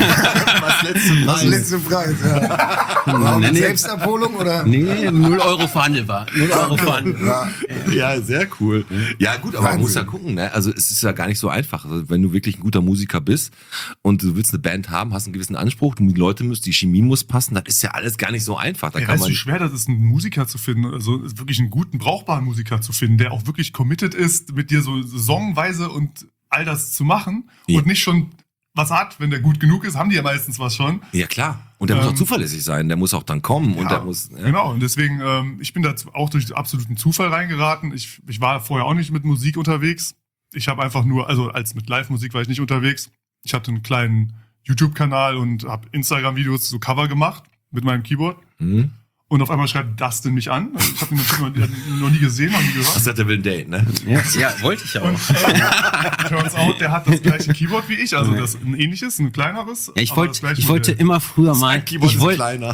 Was letzten das letzte Preis, ja. War Nee, mit nee. Selbstabholung oder? Nee, 0 Euro verhandelbar. 0 Euro verhandelbar. Ja. Ja, sehr cool. Ja, gut, aber man Wahnsinn. muss ja gucken, ne? Also es ist ja gar nicht so einfach. Also, wenn du wirklich ein guter Musiker bist und du willst eine Band haben, hast einen gewissen Anspruch, die Chemie muss passen, das ist ja alles gar nicht so einfach. Da Ja, kann weißt du, man wie schwer das ist, einen Musiker zu finden, also wirklich einen guten, brauchbaren Musiker zu finden, der auch wirklich committed ist, mit dir so saisonweise und all das zu machen Ja. und nicht schon was hat, wenn der gut genug ist, haben die ja meistens was schon. ja klar. Und der muss auch zuverlässig sein, der muss auch dann kommen und Ja, der muss. Ja. Genau, und deswegen, ich bin da auch durch absoluten Zufall reingeraten. Ich war vorher auch nicht mit Musik unterwegs. Ich habe einfach nur, also mit Live-Musik war ich nicht unterwegs. Ich hatte einen kleinen YouTube-Kanal und habe Instagram-Videos so Cover gemacht mit meinem Keyboard. Hm? Und auf einmal schreibt Dustin mich an. Also ich habe ihn natürlich noch nie gesehen, noch nie gehört. Das hat der will ein Date, ne? Ja, wollte ich auch. Und turns out, der hat das gleiche Keyboard wie ich, also das ein ähnliches, ein kleineres. Ja, ich aber das wollte gleiche Modell. immer früher mal, Sein Keyboard ich ist wollte, kleiner.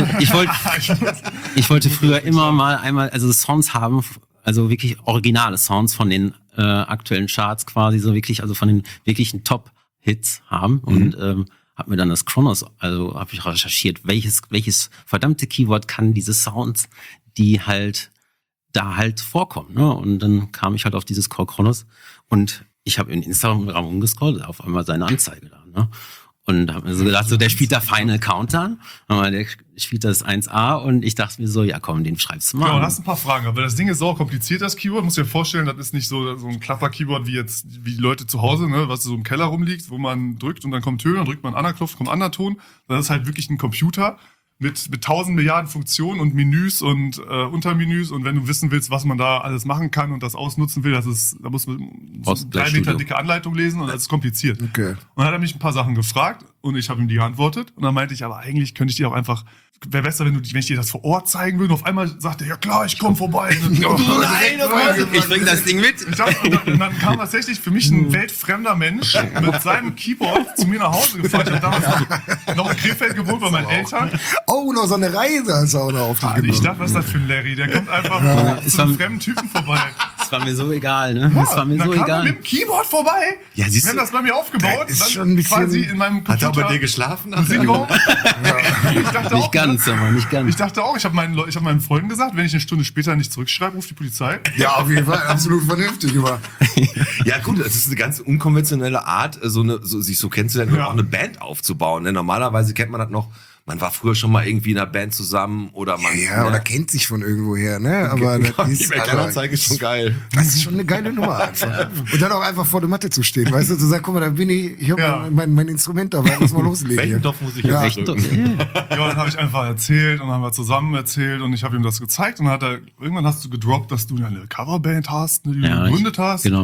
ich wollte früher immer mal einmal, also Songs haben, also wirklich originale Sounds von den aktuellen Charts quasi, so wirklich, also von den wirklichen Top-Hits haben und habe mir dann das Kronos, also habe ich recherchiert, welches verdammte Keyword kann diese Sounds, die halt da halt vorkommen, ne? Und dann kam ich halt auf dieses Core Kronos und ich habe in Instagram rumgescrollt, auf einmal seine Anzeige da, ne? Und habe mir so gedacht, so der spielt da Final Countdown, aber der spielt das 1A und ich dachte mir so, ja komm, den schreibst du mal. Ja, und an. hast ein paar Fragen, aber das Ding ist so kompliziert, das Keyboard. Muss dir vorstellen, das ist nicht so ein Klapper-Keyboard wie die Leute zu Hause, ne, was so im Keller rumliegt, wo man drückt und dann kommen Töne, dann drückt man einen anderen Knopf, kommt ein anderer Ton. Das ist halt wirklich ein Computer mit 1000 Milliarden Funktionen und Menüs und Untermenüs, und wenn du wissen willst, was man da alles machen kann und das ausnutzen will, da muss man Brauchst eine gleich 3 Meter Studio. dicke Anleitung lesen und das ist kompliziert. Okay. Und dann hat er mich ein paar Sachen gefragt und ich habe ihm die geantwortet. Und dann meinte ich, aber eigentlich könnte ich dir auch einfach, wäre besser, wenn ich dir das vor Ort zeigen würde. Und auf einmal sagte er, ja klar, ich komme vorbei. Ich bring das Ding mit. Und dann kam tatsächlich für mich ein weltfremder Mensch mit seinem Keyboard zu mir nach Hause gefahren. Ich habe damals noch in Krefeld gewohnt bei meinen Eltern. Oh, noch so eine Reise hast du auch noch auf dich Und ich genommen. dachte, was ist das für ein Larry? Der kommt einfach es zu einem war- fremden Typen vorbei. Das war mir so egal, ne? Das war mir dann so kam er egal. mit dem Keyboard vorbei. Ja, siehst Wir haben du, das bei mir aufgebaut. Das ist und dann schon ein bisschen- quasi in meinem hat er Computer bei dir geschlafen? Bingo. Ich dachte Nicht auch, ganz, aber nicht ganz. Ich dachte auch, ich habe meinen Freunden gesagt, wenn ich eine Stunde später nicht zurückschreibe, ruft die Polizei. Ja, auf jeden Fall, absolut vernünftig, aber Ja gut, es ist eine ganz unkonventionelle Art, sich so kennenzulernen und Ja. auch eine Band aufzubauen. Ne? Normalerweise kennt man das noch, man war früher schon mal irgendwie in einer Band zusammen oder man... ja, ne? oder kennt sich von irgendwoher, ne? Aber das Die ist, Kleinanzeige ist schon geil. das ist schon eine geile Nummer einfach. Und dann auch einfach vor der Matte zu stehen, weißt du, zu sagen, guck mal, da bin ich habe Ja. mein Instrument dabei, lass mal loslegen. Welchen hier. Topf muss ich Ja. jetzt drücken? Ja, dann habe ich einfach erzählt und dann haben wir zusammen erzählt und ich habe ihm das gezeigt und dann irgendwann hast du gedroppt, dass du eine Coverband hast, die du gegründet hast. Genau.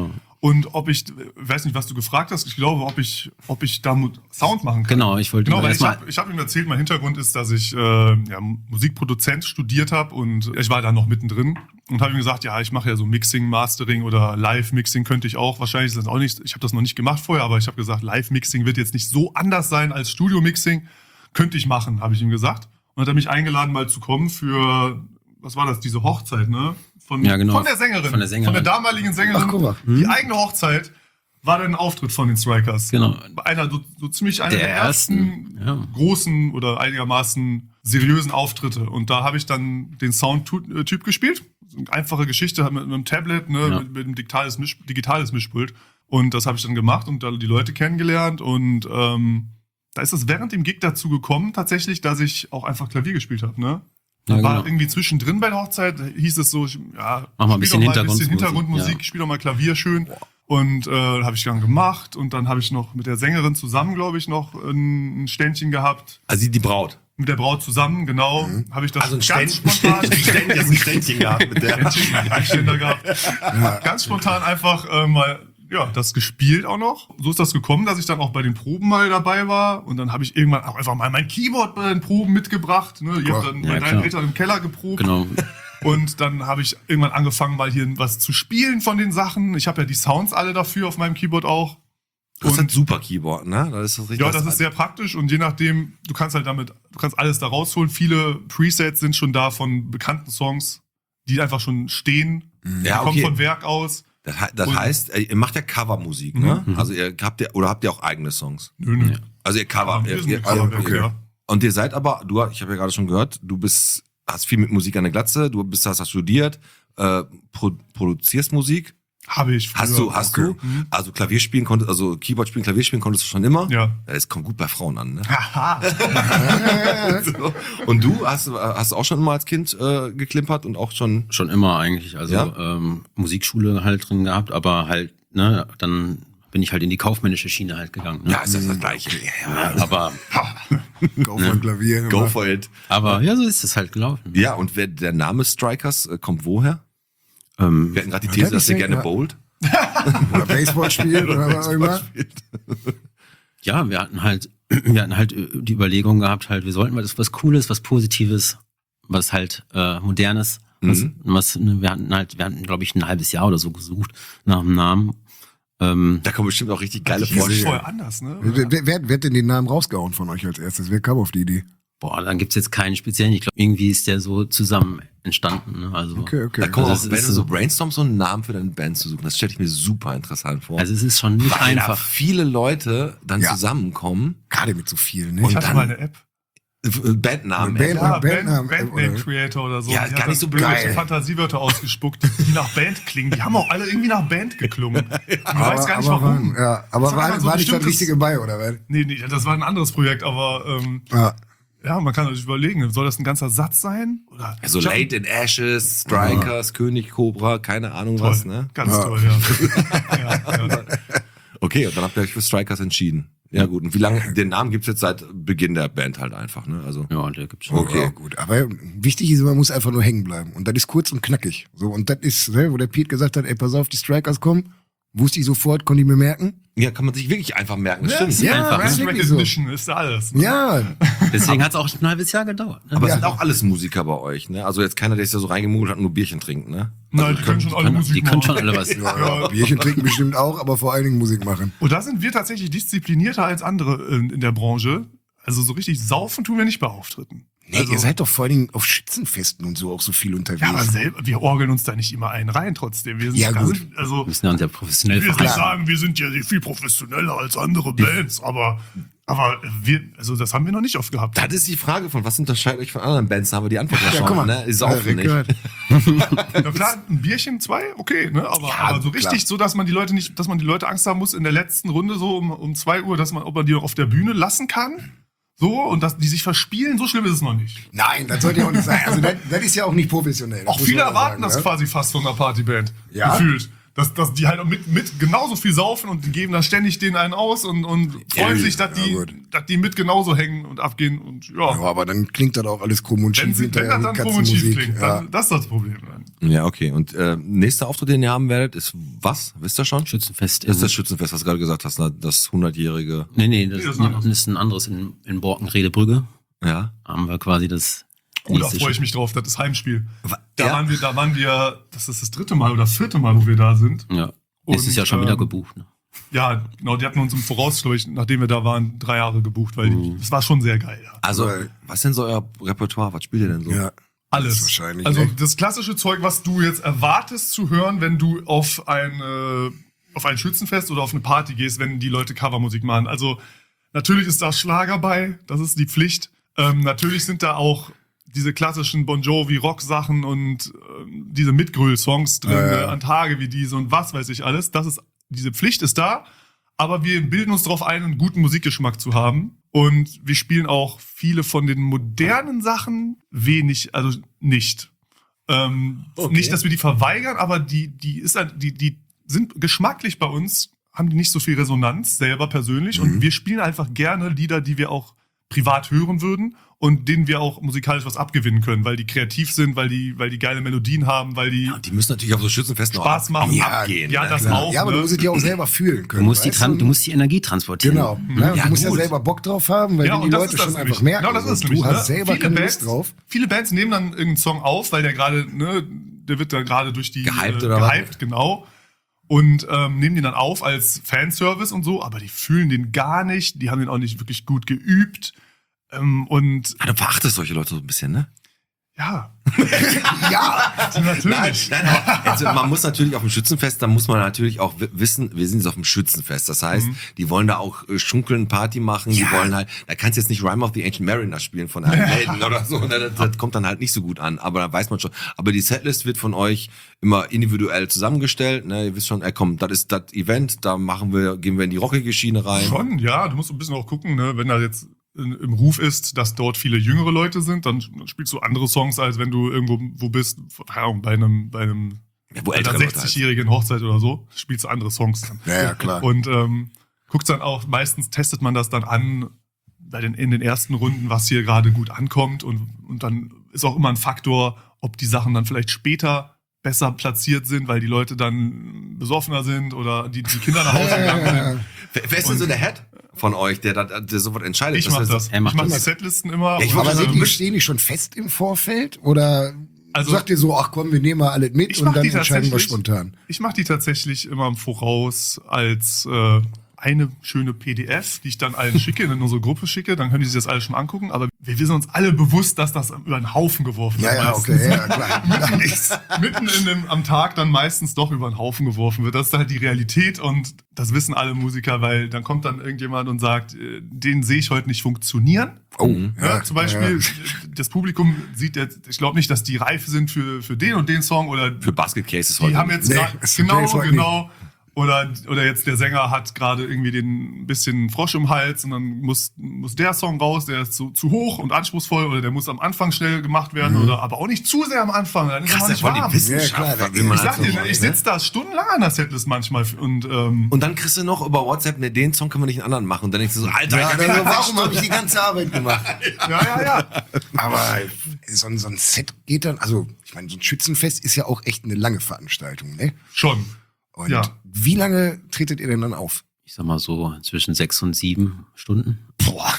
Und weiß nicht, was du gefragt hast, ich glaube, ob ich da Sound machen kann. Genau, ich wollte Genau, weil erstmal. ich hab ihm erzählt, mein Hintergrund ist, dass ich Musikproduzent studiert habe und ich war da noch mittendrin und habe ihm gesagt, ja, ich mache ja so Mixing, Mastering oder Live-Mixing könnte ich auch. Wahrscheinlich ist das auch nicht, ich habe das noch nicht gemacht vorher, aber ich habe gesagt, Live-Mixing wird jetzt nicht so anders sein als Studio-Mixing. Könnte ich machen, habe ich ihm gesagt. Und hat er mich eingeladen, mal zu kommen für, was war das, diese Hochzeit, ne? Ja, genau. Von der Sängerin. Von der Sängerin. Von der damaligen Sängerin. Ach, guck mal. Die eigene Hochzeit war dann ein Auftritt von den Strikers. Genau. So ziemlich einer Der der ersten ja. großen oder einigermaßen seriösen Auftritte. Und da habe ich dann den Soundtyp gespielt. So eine einfache Geschichte mit einem Tablet, ne, Ja. mit einem digitales Mischpult. Und das habe ich dann gemacht und da die Leute kennengelernt. Und da ist es während dem Gig dazu gekommen, tatsächlich, dass ich auch einfach Klavier gespielt habe. Ne? Ja, War genau. irgendwie zwischendrin bei der Hochzeit, hieß es so, ja, Mach mal ein spiel bisschen doch Hintergrundmusik, Hintergrundmusik, ja. spiel doch mal Klavier schön. Und habe ich dann gemacht und dann habe ich noch mit der Sängerin zusammen, glaube ich, noch ein Ständchen gehabt. Also die Braut. Mit der Braut zusammen, genau. Habe ich das Also ein ganz Ständchen, spontan. ein Ständchen gehabt mit der. Ein Ständer gehabt. Ganz spontan einfach mal das gespielt auch noch. So ist das gekommen, dass ich dann auch bei den Proben mal dabei war. Und dann habe ich irgendwann auch einfach mal mein Keyboard bei den Proben mitgebracht. Ne? Ihr habt dann bei deinen klar. Eltern im Keller geprobt. Genau. Und dann habe ich irgendwann angefangen, mal hier was zu spielen von den Sachen. Ich habe ja die Sounds alle dafür auf meinem Keyboard auch. Das ist ein super Keyboard, ne? Das ist richtig. Ja, das ist sehr praktisch und je nachdem, du kannst alles da rausholen. Viele Presets sind schon da von bekannten Songs, die einfach schon stehen. Die Ja, kommen okay. von Werk aus. Das Und- heißt, ihr macht ja Covermusik, ne? Also habt ihr auch eigene Songs? Nö. Also ihr Cover. Wir sind Ihr, mit Coverwerk, okay. ja. Und ihr seid aber, ich habe ja gerade schon gehört, hast viel mit Musik an der Glatze, hast studiert, produzierst Musik. Habe ich früher. Hast du? Also Klavier spielen konntest, also Keyboard spielen, Klavier spielen konntest du schon immer? Ja. Das kommt gut bei Frauen an, ne? Haha. So. Und du hast auch schon immer als Kind geklimpert und auch schon. Schon immer eigentlich. Also Ja? Musikschule halt drin gehabt, aber halt, ne, dann bin ich halt in die kaufmännische Schiene halt gegangen. Ne? Ja, ist das Gleiche. Ja. Aber Go for Klavier. Go for it. ja, so ist es halt gelaufen. Ja, und der Name Strikers kommt woher? Wir hatten gerade die These, dass ihr gerne bowlt. Oder Baseball spielt oder was auch immer. Ja, wir hatten halt die Überlegung gehabt, halt, wir sollten was Cooles, was Positives, was halt Modernes. Wir hatten, glaube ich, ein halbes Jahr oder so gesucht nach einem Namen. Da kommen bestimmt auch richtig geile Das hieß Vorschläge. vorher anders, ne? Wer hat denn den Namen rausgehauen von euch als erstes? Wer kam auf die Idee? Boah, dann gibt's jetzt keinen speziellen. Ich glaube, irgendwie ist der so zusammen entstanden. Ne? Also, Okay. Da kommen Also auch, es wenn ist du so so- brainstormst, so einen Namen für deine Band zu suchen. Das stelle ich mir super interessant vor. also es ist schon nicht weil da einfach. viele Leute dann Ja. zusammenkommen. Gerade mit so vielen, ne? Ich Und hatte dann- mal eine App. Bandnamen. Band- Ja, Bandnamen, Bandname Creator oder so. Ja, Die gar hat nicht so dann blöd. irgendwelche Fantasiewörter ausgespuckt, die nach Band klingen. Die haben auch alle irgendwie nach Band geklungen. Ich weiß gar nicht warum. Ja, aber Das war war so ein nicht das bestimmtes- Richtige bei, oder was? Nee, das war ein anderes Projekt, aber Ja. ja, man kann sich überlegen, soll das ein ganzer Satz sein? Oder Also Ich hab- Late in Ashes, Strikers, König Cobra, keine Ahnung toll, was, ne? Ganz toll, ja. ja. Okay, und dann habt ihr euch für Strikers entschieden. Ja gut, und wie lange, den Namen gibt's jetzt seit Beginn der Band halt einfach, ne? Also Ja, der gibt's schon. Okay. Ja, gut. Aber wichtig ist, man muss einfach nur hängen bleiben. Und das ist kurz und knackig. So, und das ist, ne, wo der Pete gesagt hat, ey, pass auf, die Strikers kommen. Wusste ich sofort, konnte ich mir merken. ja, kann man sich wirklich einfach merken, das stimmt. Ja, einfach, das ist Brand wirklich so. Recognition ist alles. Ja, Deswegen hat's auch ein halbes Jahr gedauert. Ne? Aber es Ja. sind auch alles Musiker bei euch, ne? Also jetzt keiner, der sich da so reingemogelt hat und nur Bierchen trinkt, ne? Nein, die können schon alle Musik Die können machen. schon alle was. ja, Bierchen trinken bestimmt auch, aber vor allen Dingen Musik machen. Und da sind wir tatsächlich disziplinierter als andere in der Branche. Also so richtig saufen tun wir nicht bei Auftritten. Nee, Also- ihr seid doch vor allen Dingen auf Schützenfesten und so auch so viel unterwegs. Ja, aber wir orgeln uns da nicht immer einen rein trotzdem. Wir sind, Ja, gut. Also, Wir müssen ja sehr professionell ich will jetzt nicht verhalten. sagen, wir sind ja viel professioneller als andere Bands, aber also das haben wir noch nicht oft gehabt. Das ist die Frage von, was unterscheidet euch von anderen Bands? Da haben wir die Antwort ja Ja, schon, guck mal. ne? Ist auch Rick nicht. gehört. Na klar, ein Bierchen, 2, okay, ne? Aber so klar. richtig so, dass man die Leute Angst haben muss in der letzten Runde so um 2 Uhr, ob man die noch auf der Bühne lassen kann. So, und dass die sich verspielen, so schlimm ist es noch nicht. Nein, das sollte ja auch nicht sein. Also das ist ja auch nicht professionell. Auch Das muss viele man ja erwarten sagen, das ne? quasi fast von einer Partyband. Ja? Gefühlt. Dass die halt mit genauso viel saufen und die geben dann ständig denen einen aus und freuen sich, dass gut. die mit genauso hängen und abgehen und Ja, aber dann klingt das auch alles krumm und Wenn schief wenn hinterher das mit dann krumm und schief Katzenmusik. klingt, Ja. dann, das ist das Problem. Dann. Ja, okay. Und nächster Auftritt, den ihr haben werdet, ist was? Wisst ihr schon? Schützenfest. Das ist das Schützenfest, was du gerade gesagt hast, ne? Das 100-jährige. Nee, das das ist anders. ist ein anderes in Borken-Redebrügge. Ja. Haben wir quasi das. Oh, da nächste freue ich Schützen- mich drauf, das ist Heimspiel. Da Ja. waren wir, das ist das 3. Mal oder 4. Mal, wo wir da sind. Ja. Und, Es ist ja schon wieder gebucht. Ne? Ja, genau, die hatten uns im Voraus, glaube ich, nachdem wir da waren, 3 Jahre gebucht, weil das war schon sehr geil. Ja. Also, was ist denn so euer Repertoire? Was spielt ihr denn so? Ja. Alles. Das ist wahrscheinlich, also ne? das klassische Zeug, was du jetzt erwartest zu hören, wenn du auf ein Schützenfest oder auf eine Party gehst, wenn die Leute Covermusik machen. Also natürlich ist da Schlager bei, das ist die Pflicht. Natürlich sind da auch diese klassischen Bon Jovi Rock-Sachen und diese Mitgröl-Songs drin, an Tage wie diese und was weiß ich alles. Diese Pflicht ist da, aber wir bilden uns darauf ein, einen guten Musikgeschmack zu haben. Und wir spielen auch viele von den modernen Sachen also nicht. Nicht, dass wir die verweigern, aber die sind geschmacklich bei uns, haben die nicht so viel Resonanz selber persönlich. Und wir spielen einfach gerne Lieder, die wir auch privat hören würden und denen wir auch musikalisch was abgewinnen können, weil die kreativ sind, weil die geile Melodien haben, weil die Ja, und die müssen natürlich auf so Schützenfesten Spaß machen. abgehen. Ja, ne? das Klar. auch. Ja, aber ne? du musst es ja auch selber fühlen können. Du musst, weißt du musst die Energie transportieren. Genau. Ne? Ja, du musst gut. ja selber Bock drauf haben, weil Ja, die und das Leute ist das schon nämlich. einfach merken. Genau, das ist und nämlich, du hast ne? selber Viele keine Lust drauf. Viele Bands nehmen dann irgendeinen Song auf, weil der gerade, ne, der wird dann gerade durch die Gehypt oder was? gehypt, genau. Und nehmen den dann auf als Fanservice und so, aber die fühlen den gar nicht, die haben den auch nicht wirklich gut geübt. Und Ja, du verachtest solche Leute so ein bisschen, ne? ja, Ja, natürlich. Nein. Also, man muss natürlich auf dem Schützenfest, da muss man natürlich auch wissen, wir sind jetzt auf dem Schützenfest. Das heißt, die wollen da auch schunkeln, Party machen, die wollen halt, da kannst du jetzt nicht Rime of the Ancient Mariner spielen von Iron Maiden oder so, ne? Das kommt dann halt nicht so gut an, aber da weiß man schon. Aber die Setlist wird von euch immer individuell zusammengestellt, ne? Ihr wisst schon, komm, das ist das Event, da gehen wir in die rockige Schiene rein. Schon, ja, du musst ein bisschen auch gucken, ne, wenn da jetzt im Ruf ist, dass dort viele jüngere Leute sind, dann spielst du andere Songs, als wenn du irgendwo wo bist, keine Ahnung, bei einem Ja, wo einer ältere Leute halt. 60-jährigen Hochzeit oder so, spielst du andere Songs dann. ja, klar. Und guckst dann auch, meistens testet man das dann an, in den ersten Runden, was hier gerade gut ankommt und dann ist auch immer ein Faktor, ob die Sachen dann vielleicht später besser platziert sind, weil die Leute dann besoffener sind oder die Kinder nach Hause gegangen sind. Wer ist denn so der Head von euch, der sofort entscheidet? Ich mach heißt, das. Er macht Ich mach die das. Setlisten immer. Ja, ich und, wollte Aber sagen, stehen die schon fest im Vorfeld? Oder Also- sagt ihr so, ach komm, wir nehmen mal alles mit Ich und mach dann die entscheiden wir tatsächlich- spontan? Ich mache die tatsächlich immer im Voraus als eine schöne PDF, die ich dann allen schicke, in unsere Gruppe schicke, dann können die sich das alles schon angucken, aber wir sind uns alle bewusst, dass das über den Haufen geworfen wird. Ja, meistens. okay, ja, klar. Mitten am Tag dann meistens doch über den Haufen geworfen wird. Das ist halt die Realität und das wissen alle Musiker, weil dann kommt dann irgendjemand und sagt, den sehe ich heute nicht funktionieren. Oh, Ja, zum Beispiel, das Publikum sieht jetzt, ich glaube nicht, dass die reif sind für den und den Song oder für Basket Cases die heute. haben jetzt Nee, grad, das ist heute genau. Oder jetzt der Sänger hat gerade irgendwie den bisschen Frosch im Hals und dann muss der Song raus, der ist zu hoch und anspruchsvoll oder der muss am Anfang schnell gemacht werden oder aber auch nicht zu sehr am Anfang. Dann ist er Krass, noch ja, nicht voll die warm. Wissenschaft, Ja, klar, wie man Ich halt sag so dir, macht, ich ne? sitze da stundenlang an der Setlist manchmal und Und dann kriegst du noch über WhatsApp, ne, den Song können wir nicht einen anderen machen. Und dann denkst du so, Alter, Ja, ich hab also, ja warum habe ich die ganze Arbeit gemacht? ja. Aber so ein Set geht dann, also ich meine, so ein Schützenfest ist ja auch echt eine lange Veranstaltung, ne? Schon. Und Ja. wie lange tretet ihr denn dann auf? Ich sag mal so zwischen 6 und 7 Stunden. Boah,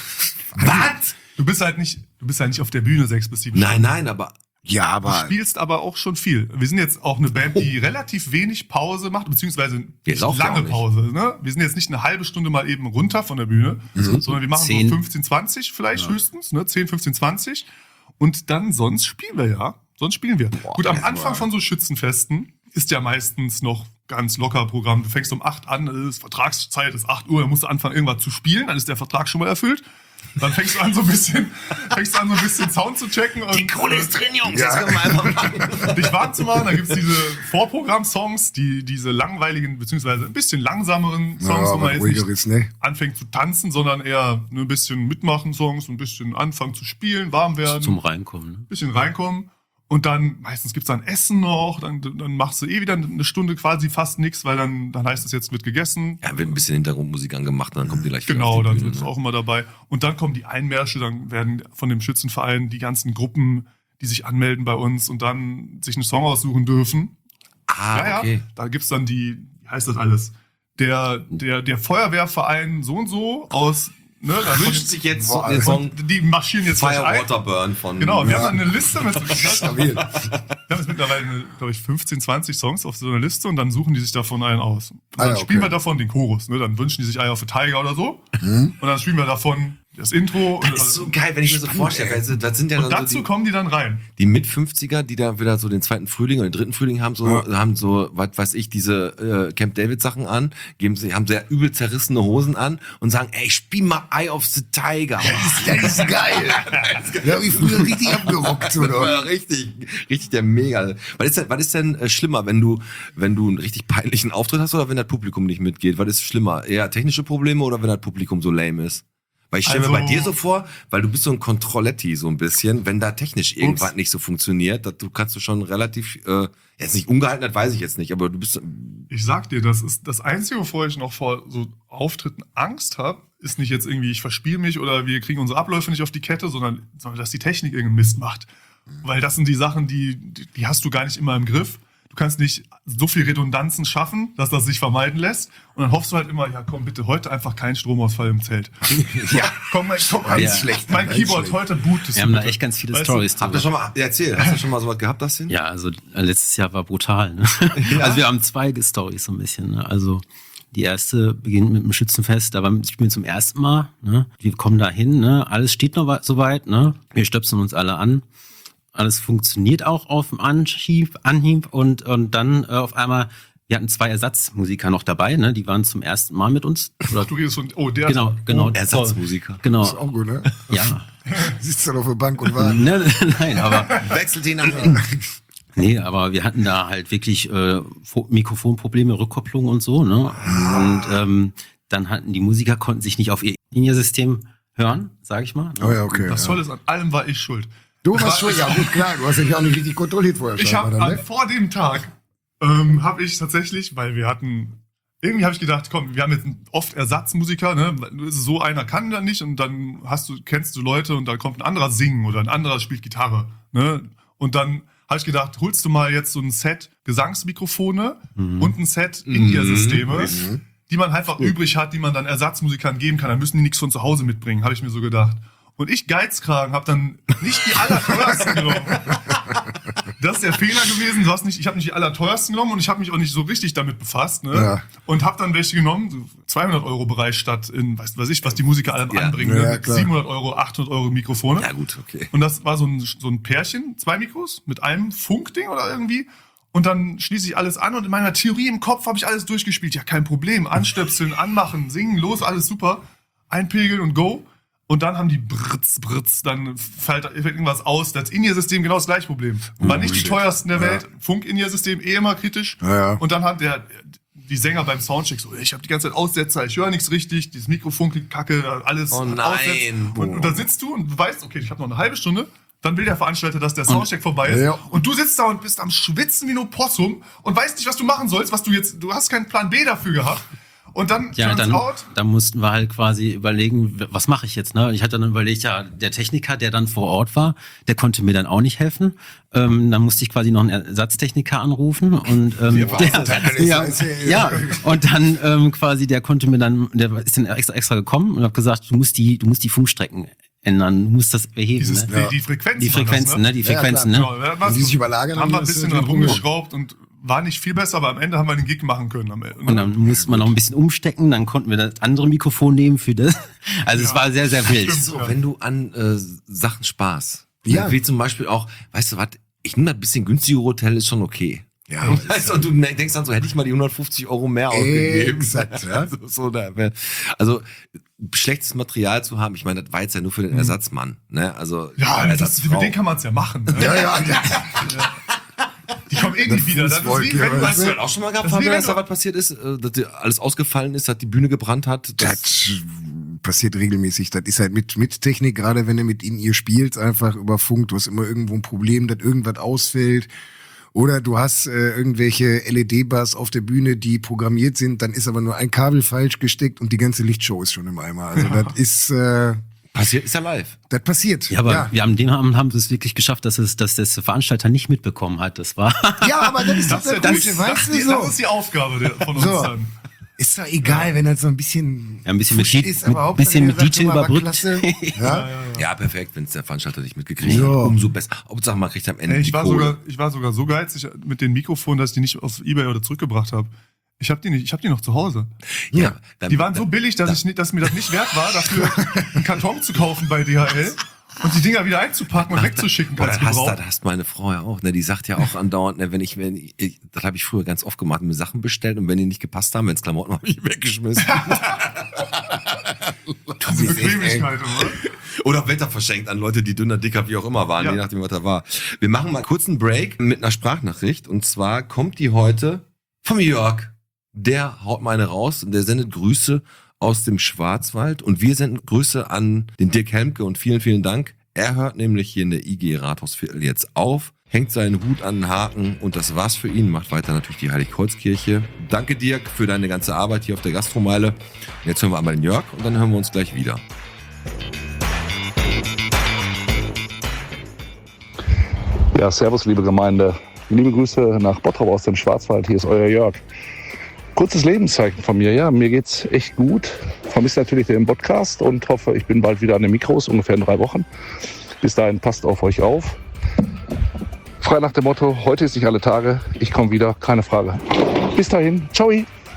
was? Du bist halt nicht auf der Bühne 6 bis 7 Nein, aber Ja, Du aber spielst aber auch schon viel. Wir sind jetzt auch eine Band, die relativ wenig Pause macht, beziehungsweise Ihr sauft ja lange auch nicht. Pause. Ne? Wir sind jetzt nicht eine halbe Stunde mal eben runter von der Bühne, sondern wir machen 10. so 15, 20 vielleicht höchstens, ne? 10, 15, 20. Und dann sonst spielen wir ja. Sonst spielen wir. Gut, am Anfang von so Schützenfesten ist ja meistens noch ganz locker Programm. Du fängst um 8 an, Vertragszeit ist 8 Uhr, dann musst du anfangen, irgendwas zu spielen, dann ist der Vertrag schon mal erfüllt. Dann fängst du an, so ein bisschen Sound zu checken. Und, die Kohle ist drin, Jungs. Das können wir einfach machen. dich warm zu machen. Dann gibt's diese Vorprogramm-Songs, diese langweiligen, beziehungsweise ein bisschen langsameren Songs, wo man was jetzt ruhigeres, nicht ne? anfängt zu tanzen, sondern eher ein bisschen mitmachen Songs, ein bisschen anfangen zu spielen, warm werden, Zum Reinkommen. Ne? ein bisschen reinkommen. Und dann, meistens gibt's dann Essen noch, dann machst du wieder eine Stunde quasi fast nichts, weil dann heißt es, jetzt wird gegessen. Ja, wird ein bisschen Hintergrundmusik angemacht und dann kommt die gleich wieder Genau, auf die dann Bühne, sind ne? auch immer dabei. Und dann kommen die Einmärsche, dann werden von dem Schützenverein die ganzen Gruppen, die sich anmelden bei uns und dann sich einen Song aussuchen dürfen. Okay. Da gibt's dann wie heißt das alles? Der Feuerwehrverein so und so aus, ne, da Wünscht sich jetzt Boah, den Song die marschieren jetzt gleich ein. Fire Water Burn von. Wir haben dann eine Liste mit, Stabil. wir haben jetzt mittlerweile, glaube ich, 15, 20 Songs auf so einer Liste und dann suchen die sich davon einen aus. Und dann spielen wir davon den Chorus, ne? Dann wünschen die sich Eye of the Tiger oder so. Und dann spielen wir davon das Intro. Das ist so geil, wenn ich mir so vorstelle. Weil das sind ja und dann dazu so kommen die dann rein. die Mit-50er, die da wieder so den zweiten Frühling oder den dritten Frühling haben, was weiß ich, diese Camp David Sachen an, haben sehr übel zerrissene Hosen an und sagen, ey, spiel mal Eye of the Tiger. Das ist geil. Da hab ich früher richtig abgerockt, Das oder? war richtig der Mega. Was ist denn schlimmer, wenn du einen richtig peinlichen Auftritt hast oder wenn das Publikum nicht mitgeht? Was ist schlimmer? Eher technische Probleme oder wenn das Publikum so lame ist? Weil ich stelle mir bei dir so vor, weil du bist so ein Controlletti so ein bisschen, wenn da technisch irgendwas nicht so funktioniert, du kannst du schon relativ, jetzt nicht ungehalten, das weiß ich jetzt nicht, aber du bist... Ich sag dir, das ist das Einzige, wovor ich noch vor so Auftritten Angst habe, ist nicht jetzt irgendwie, ich verspiele mich oder wir kriegen unsere Abläufe nicht auf die Kette, sondern dass die Technik irgendeinen Mist macht. Weil das sind die Sachen, die hast du gar nicht immer im Griff. Du kannst nicht so viel Redundanzen schaffen, dass das sich vermeiden lässt. Und dann hoffst du halt immer, ja komm bitte, heute einfach kein Stromausfall im Zelt. Ja, komm, ganz schlecht. Mein ganz Keyboard schlecht. heute bootest Wir haben du da bitte. echt ganz viele Weißt du, Storys Habt ihr schon mal, erzähl, hast du schon mal sowas gehabt, das hin? Ja, also letztes Jahr war brutal. Ne? Also wir haben zwei Storys so ein bisschen. Ne? Also die erste beginnt mit dem Schützenfest, da spielen wir zum ersten Mal. Ne? Wir kommen da hin, ne? Alles steht noch soweit. Ne? Wir stöpseln uns alle an. Alles funktioniert auch auf dem Anhieb und dann auf einmal, wir hatten 2 Ersatzmusiker noch dabei, ne? Die waren zum ersten Mal mit uns. Oder, Du gehst und, der genau. Ersatzmusiker. Genau. Ist auch gut, ne? Ja. Sitzt dann auf der Bank und wartet. Nein, aber Wechselt ihn an. nee, aber wir hatten da halt wirklich Mikrofonprobleme, Rückkopplung und so, ne? Und dann hatten die Musiker konnten sich nicht auf ihr Linie-System hören, sag ich mal. Oh ja, okay. Das Tolle ist, an allem war ich schuld. Du warst schon, ja gut, klar, du hast dich auch nicht richtig kontrolliert vorher. Ich scheinbar habe dann, ne? vor dem Tag habe ich tatsächlich, weil irgendwie habe ich gedacht, komm, wir haben jetzt oft Ersatzmusiker, ne? So einer kann da nicht und dann kennst du Leute und dann kommt ein anderer singen oder ein anderer spielt Gitarre, ne? Und dann habe ich gedacht, holst du mal jetzt so ein Set Gesangsmikrofone und ein Set In-Ear-Systeme, die man einfach übrig hat, die man dann Ersatzmusikern geben kann. Dann müssen die nichts von zu Hause mitbringen, habe ich mir so gedacht. Und ich Geizkragen habe dann nicht die allerteuersten genommen. Das ist der Fehler gewesen. Ich habe nicht die allerteuersten genommen und ich habe mich auch nicht so richtig damit befasst. Ne? Ja. Und habe dann welche genommen, so 200 € Bereich statt in, weiß ich, was die Musiker allem anbringen. Ja, Ne? klar. 700 €, 800 € Mikrofone. Ja gut, okay. Und das war so ein Pärchen, 2 Mikros mit einem Funkding oder irgendwie. Und dann schließe ich alles an und in meiner Theorie im Kopf habe ich alles durchgespielt. Ja, kein Problem. Anstöpseln, anmachen, singen, los, alles super. Einpegeln und go. Und dann haben die Britz, dann fällt irgendwas aus. Das In-Ear-System genau das gleiche Problem. War nicht die teuersten der Welt. Funk-In-Ear-System immer kritisch. Ja. Und dann hat die Sänger beim Soundcheck so, ich habe die ganze Zeit Aussetzer, ich höre nichts richtig, dieses Mikrofon klingt kacke, alles Oh nein. aussetzt. Und dann sitzt du und du weißt, okay, ich habe noch eine halbe Stunde. Dann will der Veranstalter, dass der Soundcheck vorbei ist. Ja. Und du sitzt da und bist am Schwitzen wie ein Opossum und weißt nicht, was du machen sollst, du hast keinen Plan B dafür gehabt. Und dann ja, dann mussten wir halt quasi überlegen, was mache ich jetzt, ne? Ich hatte dann überlegt, ja, der Techniker, der dann vor Ort war, der konnte mir dann auch nicht helfen. Dann musste ich quasi noch einen Ersatztechniker anrufen und und dann quasi der ist dann extra gekommen und hat gesagt, du musst die Funkstrecken ändern, du musst das beheben. Die Frequenzen. Die Frequenzen, ne? Die Frequenzen, ne? Genau, die sich überlagern, haben wir ein das bisschen ist dran kein Problem. rumgeschraubt und war nicht viel besser, aber am Ende haben wir den Gig machen können. Und dann musste man noch ein bisschen umstecken, dann konnten wir das andere Mikrofon nehmen für das. Also es war sehr, sehr wild. So, wenn du an Sachen sparst, Ja. wie zum Beispiel auch, weißt du was, ich nehme das bisschen günstigere Hotel, ist schon okay. Ja, Weißt du, und du denkst dann so, hätte ich mal die 150 € mehr ausgegeben. Exakt, ja. Also schlechtes Material zu haben, ich meine, das war jetzt ja nur für den Ersatzmann. Ne? Also Ja, mit Ersatzfrau. denen kann man es ja machen. Ne? ja. Die kommen eh nicht wieder. Das ist wie, wenn du Hast du das auch schon mal gehabt, Das ist wie Fabian, wenn dass da du- was passiert ist, dass dir alles ausgefallen ist, dass die Bühne gebrannt hat? Das passiert regelmäßig. Das ist halt mit Technik, gerade wenn du mit ihnen ihr spielst, einfach über Funk. Du hast immer irgendwo ein Problem, dass irgendwas ausfällt. Oder du hast irgendwelche LED-Bars auf der Bühne, die programmiert sind, dann ist aber nur ein Kabel falsch gesteckt und die ganze Lichtshow ist schon im Eimer. Also das ist Passiert, ist ja live. Das passiert. Ja, aber wir haben haben wir es wirklich geschafft, dass der Veranstalter nicht mitbekommen hat. Das war. Ja, aber das ist doch Das ist, das ja Gute, weißt du das ist die Aufgabe von uns So. dann. Ist doch egal, wenn das so ein bisschen, Ja, ein bisschen mit Fusch DJ ist, aber Hauptsache, bisschen der mit sagt DJ immer, war überbrückt. klasse. Ja? Ja, perfekt, wenn es der Veranstalter nicht mitgekriegt Ja. hat. Umso besser. Hauptsache, man kriegt am Ende Ich die war Kohle. sogar so geizig mit den Mikrofonen, dass ich die nicht auf eBay oder zurückgebracht habe. Ich habe die noch zu Hause. Ja, dann- Die waren so billig, dass mir das nicht wert war, dafür einen Karton zu kaufen bei DHL und die Dinger wieder einzupacken und wegzuschicken Boah, als das Gebrauch. hasst meine Frau ja auch. Ne? Die sagt ja auch andauernd, ne, das habe ich früher ganz oft gemacht, mir Sachen bestellt und wenn die nicht gepasst haben, wenn es Klamotten habe ich weggeschmissen. Diese Bequemlichkeit, oder? Oder Wetter verschenkt an Leute, die dünner, dicker, wie auch immer waren, Ja. je nachdem, was da war. Wir machen mal kurz einen Break mit einer Sprachnachricht und zwar kommt die heute vom Jörg. Der haut mal eine raus und der sendet Grüße aus dem Schwarzwald und wir senden Grüße an den Dirk Helmke und vielen, vielen Dank. Er hört nämlich hier in der IG Rathausviertel jetzt auf, hängt seinen Hut an den Haken und das war's für ihn, macht weiter natürlich die Heiligkreuzkirche. Danke Dirk für deine ganze Arbeit hier auf der Gastromeile. Jetzt hören wir einmal den Jörg und dann hören wir uns gleich wieder. Ja, servus, liebe Gemeinde. Liebe Grüße nach Bottrop aus dem Schwarzwald. Hier ist euer Jörg. Kurzes Lebenszeichen von mir. Ja, mir geht's echt gut. Vermisse natürlich den Podcast und hoffe, ich bin bald wieder an den Mikros, ungefähr in 3 Wochen. Bis dahin passt auf euch auf. Frei nach dem Motto, heute ist nicht alle Tage. Ich komme wieder, keine Frage. Bis dahin, ciao.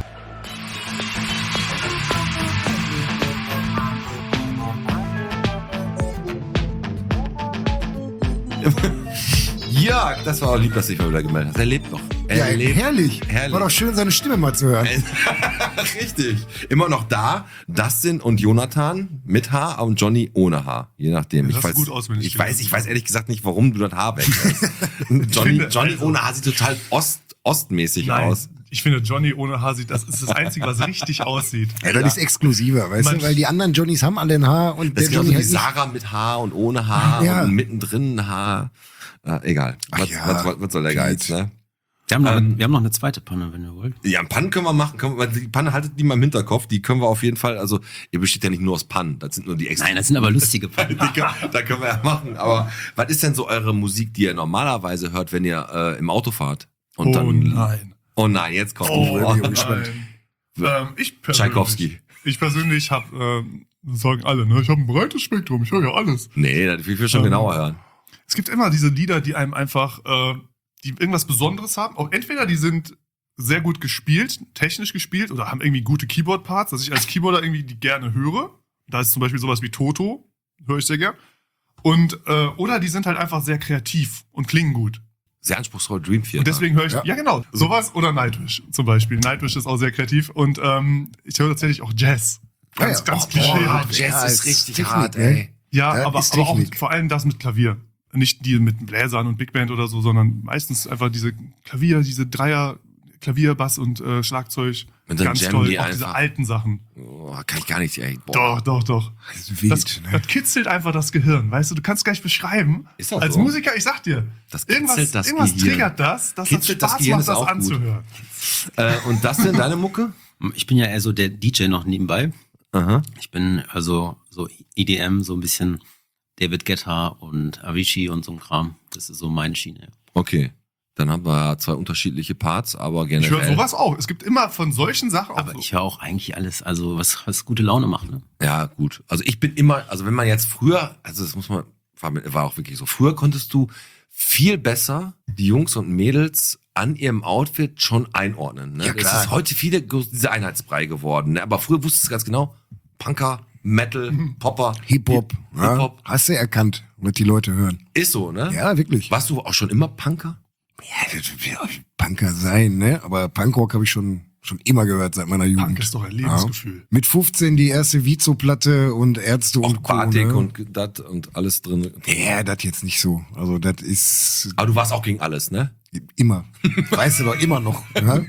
Jörg, das war auch lieb, dass du dich mal wieder gemeldet hast. Er lebt noch. Er Ja, lebt. herrlich. Herrlich. War doch schön, seine Stimme mal zu hören. Richtig. Immer noch da. Dustin und Jonathan mit Haar und Johnny ohne Haar. Je nachdem. Das hast du gut auswendig ich weiß ehrlich gesagt nicht, warum du das Haar weglässt. Johnny also- ohne Haar sieht total ostmäßig aus. Ich finde, Johnny ohne Haar das ist das Einzige, was richtig aussieht. Ja, das ist exklusiver, weißt Man- du? Weil die anderen Johnnys haben alle ein Haar und Das der ist genauso Johnny wie halt nicht. Sarah mit Haar und ohne Haar Ja. und mittendrin ein Haar. Egal. Ach Was, ja, was soll der Pete. Geiz, ne? Wir haben noch eine zweite Panne, wenn ihr wollt. Ja, Pannen können wir machen. Die Panne haltet die mal im Hinterkopf. Die können wir auf jeden Fall, also ihr besteht ja nicht nur aus Pannen. Das sind nur die extra. Nein, das sind aber lustige Pannen. Da können wir ja machen. Aber was ist denn so eure Musik, die ihr normalerweise hört, wenn ihr im Auto fahrt? Und Oh nein. Oh nein, jetzt kommt Oh bin nein. gespannt. Tschaikowski. Ich persönlich habe, sagen alle, ne, ich habe ein breites Spektrum, ich höre ja alles. Nee, das will ich schon genauer hören. Es gibt immer diese Lieder, die einem einfach, die irgendwas Besonderes haben. Auch entweder die sind sehr gut gespielt, technisch gespielt, oder haben irgendwie gute Keyboard-Parts, dass ich als Keyboarder irgendwie die gerne höre. Da ist zum Beispiel sowas wie Toto, höre ich sehr gern. Und, oder die sind halt einfach sehr kreativ und klingen gut. Sehr anspruchsvoll, Dream Theater. Und deswegen höre ich, Ja. ja genau, sowas oder Nightwish zum Beispiel. Nightwish ist auch sehr kreativ und ich höre tatsächlich auch Jazz. Ganz, Ja, ganz oh, klischee. boah, Jazz Ja, ist ist richtig Technik, hart, ne? ey. Ja, Ja, aber ist auch Technik. vor allem das mit Klavier. Nicht die mit Bläsern und Big Band oder so, sondern meistens einfach diese Klavier, diese Dreier, Klavier, Bass und Schlagzeug. Und dann ganz jammen toll. die Auch einfach. diese alten Sachen. Oh, kann ich gar nicht, ey. Boah. Doch. Das ist wild, Das, ne? das kitzelt einfach das Gehirn. Weißt du, du kannst gar nicht beschreiben. Ist auch Als so. Musiker, ich sag dir, Das kitzelt das irgendwas Gehirn. triggert das, dass Kitzelt das das Spaß Gehirn macht, ist das auch gut. anzuhören. Und das denn, deine Mucke? Ich bin ja eher so der DJ noch nebenbei. Aha. Ich bin also so EDM, so ein bisschen David Guetta und Avicii und so ein Kram. Das ist so meine Schiene. Okay. Dann haben wir 2 unterschiedliche Parts, aber Ich generell. höre sowas auch. Es gibt immer von solchen Sachen auch Aber so. ich höre auch eigentlich alles, also was gute Laune macht. Ne? Ja, gut. Also ich bin immer, also wenn man jetzt früher, also das muss man, war auch wirklich so, früher konntest du viel besser die Jungs und Mädels an ihrem Outfit schon einordnen. Ne? Ja, klar. Es ist heute viele diese Einheitsbrei geworden. Ne? Aber früher wusstest du ganz genau, Punker, Metal, Popper, Hip-Hop. Ja, Hip-Hop. hast du erkannt, was die Leute hören. Ist so, ne? Ja, wirklich. Warst du auch schon immer Punker? Ja, das wird auch Punker sein, ne? Aber Punkrock habe ich schon immer gehört seit meiner Jugend. Punk ist doch ein Lebensgefühl. Mit 15 die erste Vizo-Platte und Ärzte Auch und Co. Batik ne? und das und alles drin. Ja, das jetzt nicht so. Also das ist Aber du warst auch gegen alles, ne? immer. Weißt du doch immer noch. Ja?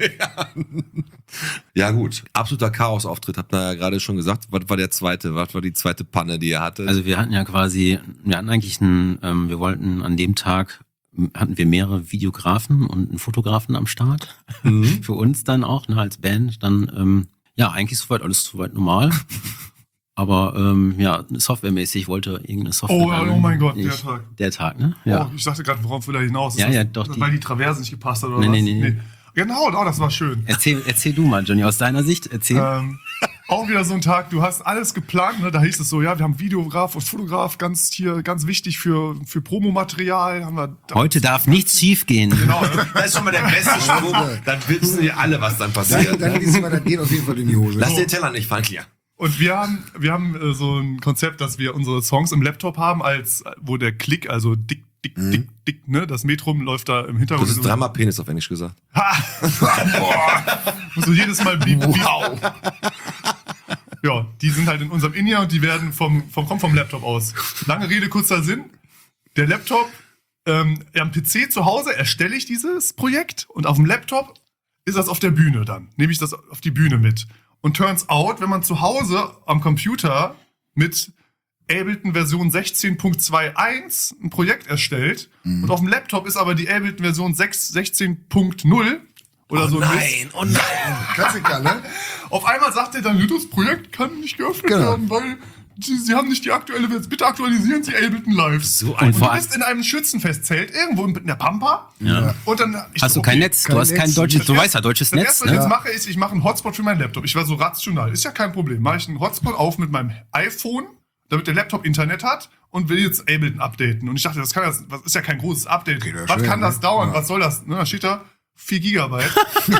Ja, gut. Absoluter Chaos-Auftritt, habt ihr ja gerade schon gesagt. Was war die zweite Panne, die ihr hattet? Also wir hatten eigentlich wir wollten an dem Tag, hatten wir mehrere Videografen und einen Fotografen am Start. Für uns dann auch, ne, als Band. Dann, eigentlich soweit, alles soweit normal. Aber ja, softwaremäßig wollte irgendeine Software. Oh mein Gott, der nicht. Tag. Der Tag, ne? Ja. Oh, ich dachte gerade, worauf will er hinaus? Ist Ja, das, ja, doch, Weil die Traverse nicht gepasst hat oder Nee, was? nee. Genau, das war schön. Erzähl du mal, Johnny, aus deiner Sicht. Erzähl. Auch wieder so ein Tag, du hast alles geplant, ne? Da hieß es so, ja, wir haben Videograf und Fotograf, ganz wichtig für Promomaterial. Haben wir Heute darf nichts schief gehen. Genau, ne? Das ist schon mal der beste Spruch. Dann wissen wir alle, was dann passiert. Dann wissen wir, das geht auf jeden Fall in die Hose. Lass den Teller nicht fallen, Klia. Und wir haben so ein Konzept, dass wir unsere Songs im Laptop haben, wo der Klick, also dick, ne, das Metrum läuft da im Hintergrund. Das ist dreimal Penis auf Englisch gesagt. Musst du jedes Mal wow. Ja, die sind halt in unserem In-Ear und die werden kommen vom Laptop aus. Lange Rede, kurzer Sinn. Der Laptop, am PC zu Hause erstelle ich dieses Projekt und auf dem Laptop ist das auf der Bühne dann. Nehme ich das auf die Bühne mit. Und turns out, wenn man zu Hause am Computer mit Ableton Version 16.21 ein Projekt erstellt und auf dem Laptop ist aber die Ableton Version 16.0 oder so. Oh nein. Klassiker, ne? Auf einmal sagt er dann, das Projekt kann nicht geöffnet werden, weil Sie haben nicht die aktuelle Version. Bitte aktualisieren Sie Ableton Live. So ein und du bist in einem Schützenfestzelt irgendwo in der Pampa. Ja. Und dann Hast du kein Netz? Du hast kein deutsches, du weißt ja, deutsches Das Netz, erste, was ich ne? jetzt mache, ist, ich mache einen Hotspot für meinen Laptop. Ich war so rational. Ist ja kein Problem. Mache ich einen Hotspot auf mit meinem iPhone, damit der Laptop Internet hat und will jetzt Ableton updaten. Und ich dachte, das ist ja kein großes Update. Geht ja Was schnell, kann das ne? dauern? Ja. Was soll das? Ne, da steht da 4 Gigabyte.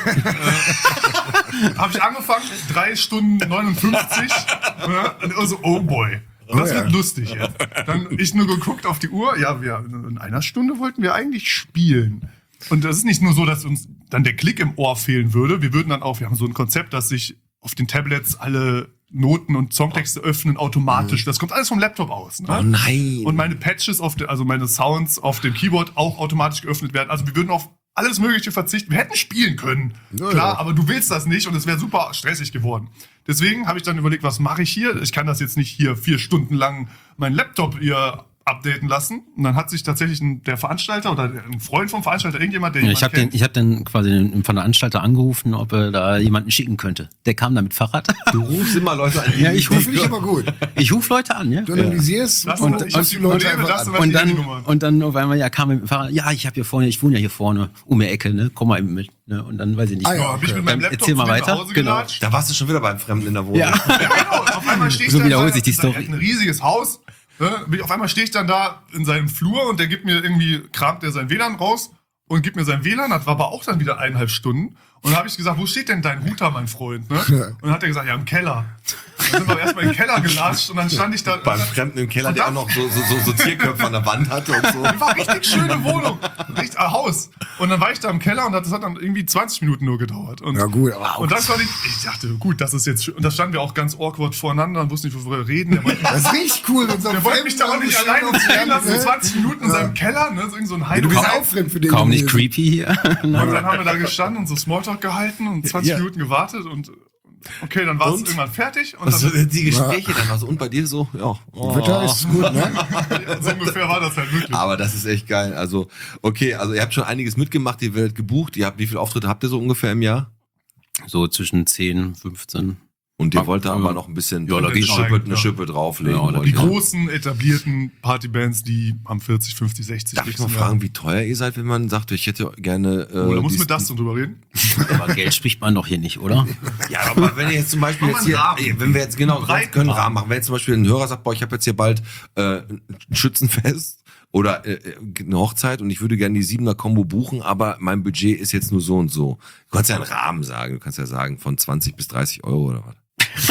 Habe ich angefangen, 3 Stunden 59. Und so, oh boy. Das wird lustig jetzt. Dann ich nur geguckt auf die Uhr. Ja, in einer Stunde wollten wir eigentlich spielen. Und das ist nicht nur so, dass uns dann der Klick im Ohr fehlen würde. Wir haben so ein Konzept, dass sich auf den Tablets alle Noten und Songtexte öffnen automatisch. Das kommt alles vom Laptop aus. Ne? Oh nein. Und meine Patches, also meine Sounds auf dem Keyboard auch automatisch geöffnet werden. Also wir würden auf alles Mögliche verzichten. Wir hätten spielen können. Ja, Klar, ja. aber du willst das nicht und es wäre super stressig geworden. Deswegen habe ich dann überlegt, was mache ich hier? Ich kann das jetzt nicht hier 4 Stunden lang meinen Laptop hier updaten lassen. Und dann hat sich tatsächlich der Veranstalter oder ein Freund vom Veranstalter, irgendjemand, der Ja, jemand ich hab dann quasi den Veranstalter angerufen, ob er da jemanden schicken könnte. Der kam da mit Fahrrad. Du rufst immer Leute an. Ja, ich Das finde ich aber gut. Ich rufe Leute an, ja. Du analysierst Lass und mal, ich hab die die Leute Probleme, einfach das an. war Und die dann, Handynummer. und dann auf einmal, ja, kam er mit dem Fahrrad, ja, ich wohne ja hier vorne, um die Ecke, ne, komm mal eben mit, ne, und dann weiß ich nicht. Ah, ja. Ja, hab ich mit Dann meinem Laptop erzähl mal zu mir weiter. nach Hause Genau. gelatscht. Da warst du schon wieder beim Fremden in der Wohnung. Ja. Ja, genau. Und auf einmal stehe ich So dann wiederholt da, sich die er hat Story. ein riesiges Haus. Ne? Auf einmal stehe ich dann da in seinem Flur und der gibt mir irgendwie, kramt der sein WLAN raus und gibt mir sein WLAN. Das war aber auch dann wieder 1,5 Stunden. Und dann habe ich gesagt, wo steht denn dein Router, mein Freund? Ne? Und dann hat er gesagt, ja, im Keller. Dann sind wir erstmal in den Keller gelatscht und dann stand ich da. Beim Fremden im Keller, der auch noch so Tierköpfe an der Wand hatte und so. Das war eine richtig schöne Wohnung. Richtig Haus. Und dann war ich da im Keller und das hat dann irgendwie 20 Minuten nur gedauert. Und, Ja, gut, aber und das war ich dachte, gut, das ist jetzt schön. Und da standen wir auch ganz awkward voreinander und wussten nicht, worüber wir reden. das ist richtig cool. Wenn so ein Der wollte mich da auch nicht Fremder alleine auf stehen lassen, ne? 20 Minuten in seinem Keller, ne? So irgend so ein Du bist Heide. auch fremd für den. Kaum nicht gewesen. creepy hier. Und dann haben wir da gestanden und so Smalltalk gehalten und 20 Ja. Minuten gewartet und okay, dann war es Und? irgendwann fertig und Was dann, sind die Gespräche dann also und bei dir so? Ja. Wetter ist gut, ne? so ungefähr war das halt wirklich. Aber das ist echt geil. Also, okay, also ihr habt schon einiges mitgemacht, ihr werdet gebucht, wie viele Auftritte habt ihr so ungefähr im Jahr? So zwischen 10, 15. Und ihr wollt da aber noch ein bisschen Ja, da geht eine noch. Schippe drauflegen. Ja, da wollt Die ihr. großen, etablierten Partybands, die haben 40, 50, 60. Darf ich mal nächsten Jahr. fragen, wie teuer ihr seid, wenn man sagt, ich hätte gerne... Oh, da muss dies- mit das drüber reden. Aber Geld spricht man doch hier nicht, oder? Ja, aber wenn ihr jetzt zum Beispiel Mach jetzt mal hier, einen Rahmen. wenn wir jetzt genau, Breiten wir können einen Rahmen. Rahmen machen. Wenn jetzt zum Beispiel ein Hörer sagt, boah, ich habe jetzt hier bald ein Schützenfest oder eine Hochzeit und ich würde gerne die 7er Combo buchen, aber mein Budget ist jetzt nur so und so. Du kannst ja einen Rahmen sagen. Du kannst ja sagen von 20 bis 30 Euro oder was.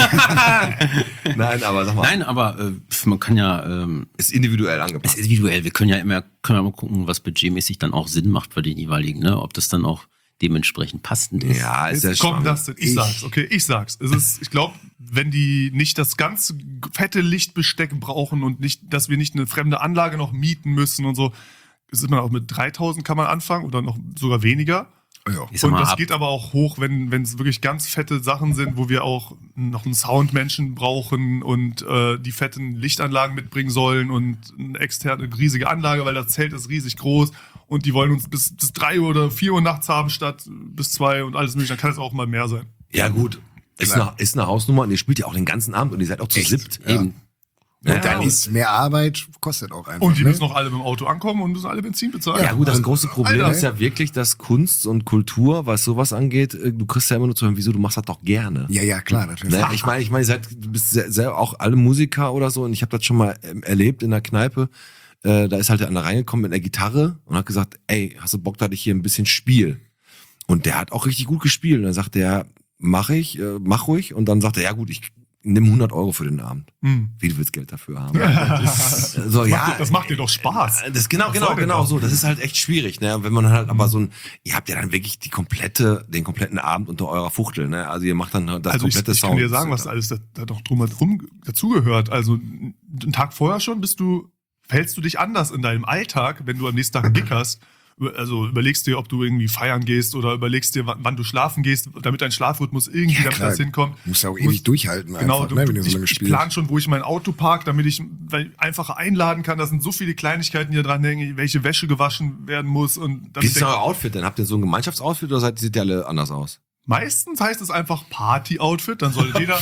Nein, aber sag mal, Nein, aber man kann ja, ist individuell es angepasst. ist individuell, wir können ja mal gucken, was budgetmäßig dann auch Sinn macht für den jeweiligen, ne? Ob das dann auch dementsprechend passend ist. Ja, ist ja Jetzt kommt schon. das, ich sag's, okay, ich sag's. Ich glaube, wenn die nicht das ganz fette Lichtbesteck brauchen und nicht, dass wir nicht eine fremde Anlage noch mieten müssen und so, ist man auch mit 3.000 kann man anfangen oder noch sogar weniger. Ja. Ich sag Und mal, das geht aber auch hoch, wenn es wirklich ganz fette Sachen sind, wo wir auch noch einen Soundmenschen brauchen und die fetten Lichtanlagen mitbringen sollen und eine externe riesige Anlage, weil das Zelt ist riesig groß und die wollen uns bis 3 oder 4 Uhr nachts haben statt bis 2 und alles mögliche. Dann kann es auch mal mehr sein. Ja gut, Ist Klar. eine Hausnummer und ihr spielt ja auch den ganzen Abend und ihr seid auch zu Echt? siebt. Ja. Eben. Und dann ist mehr Arbeit, kostet auch einfach. Und die ne? müssen noch alle mit dem Auto ankommen und müssen alle Benzin bezahlen. Ja gut, das große Problem Alter. ist ja wirklich, dass Kunst und Kultur, was sowas angeht, du kriegst ja immer nur zu hören, wieso, du machst das doch gerne. Ja, klar. Das Ne? Ich meine, du bist sehr auch alle Musiker oder so und ich habe das schon mal erlebt in der Kneipe. Da ist halt einer reingekommen mit einer Gitarre und hat gesagt, ey, hast du Bock, dass ich hier ein bisschen spiel? Und der hat auch richtig gut gespielt. Und dann sagt er, mach ruhig. Und dann sagt er, ja gut, ich nimm 100 € für den Abend. Hm. Wie, du willst Geld dafür haben? So, Das macht dir doch Spaß. Das genau Was soll denn genau das? so. Das ist halt echt schwierig, ne? Wenn man halt aber ihr habt ja dann wirklich den kompletten Abend unter eurer Fuchtel, ne? Also ihr macht dann das Also ich komplette kann Sound. dir sagen, was alles da doch drumherum dazugehört. Also einen Tag vorher schon verhältst du dich anders in deinem Alltag, wenn du am nächsten Tag einen Gig hast. Also überlegst dir, ob du irgendwie feiern gehst oder überlegst dir, wann du schlafen gehst, damit dein Schlafrhythmus irgendwie damit das hinkommt. Du musst ja auch Du ewig musst- durchhalten Genau, einfach, ne, wenn du so lange ich spielst. plan schon, wo ich mein Auto park, damit ich einfach einladen kann. Das sind so viele Kleinigkeiten, die da dran hängen, welche Wäsche gewaschen werden muss. Und dann Wie ist denk- euer Outfit denn? Habt ihr so ein Gemeinschaftsoutfit oder seid ihr alle anders aus? Meistens heißt es einfach Party-Outfit, dann soll jeder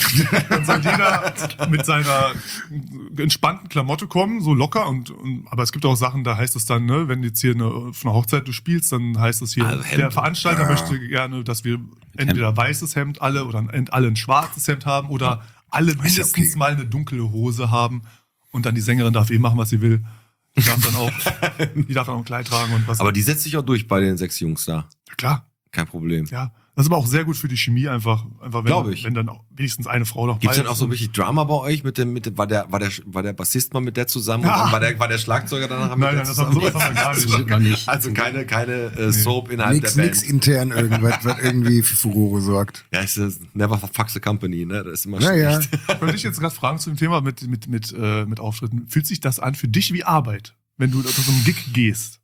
mit seiner entspannten Klamotte kommen, so locker aber es gibt auch Sachen, da heißt es dann, ne, wenn jetzt hier auf einer Hochzeit du spielst, dann heißt es hier, Also Hemd. der Veranstalter möchte gerne, dass wir entweder weißes Hemd alle oder alle ein schwarzes Hemd haben oder alle mindestens okay. mal eine dunkle Hose haben und dann die Sängerin darf machen, was sie will. Die darf dann auch ein Kleid tragen und was. Aber die setzt sich auch durch bei den 6 Jungs da. Ja, klar. Kein Problem. Ja, das ist aber auch sehr gut für die Chemie einfach Glaub ich. wenn dann auch wenigstens eine Frau noch Gibt's bei denn auch ist. so richtig Drama bei euch war der Bassist mal mit der zusammen Ja. und dann war der Schlagzeuger danach mit Nein, der das zusammen? sowas haben wir gar nicht. Sieht man nicht. Also keine Soap innerhalb Nix der Band. intern irgendwas, was irgendwie für Furore sorgt. Ja, es ist never fuck the company, ne? Das ist immer Naja, schlecht. Ich wollte dich jetzt gerade fragen zu dem Thema mit Auftritten. Fühlt sich das an für dich wie Arbeit, wenn du auf so einen Gig gehst?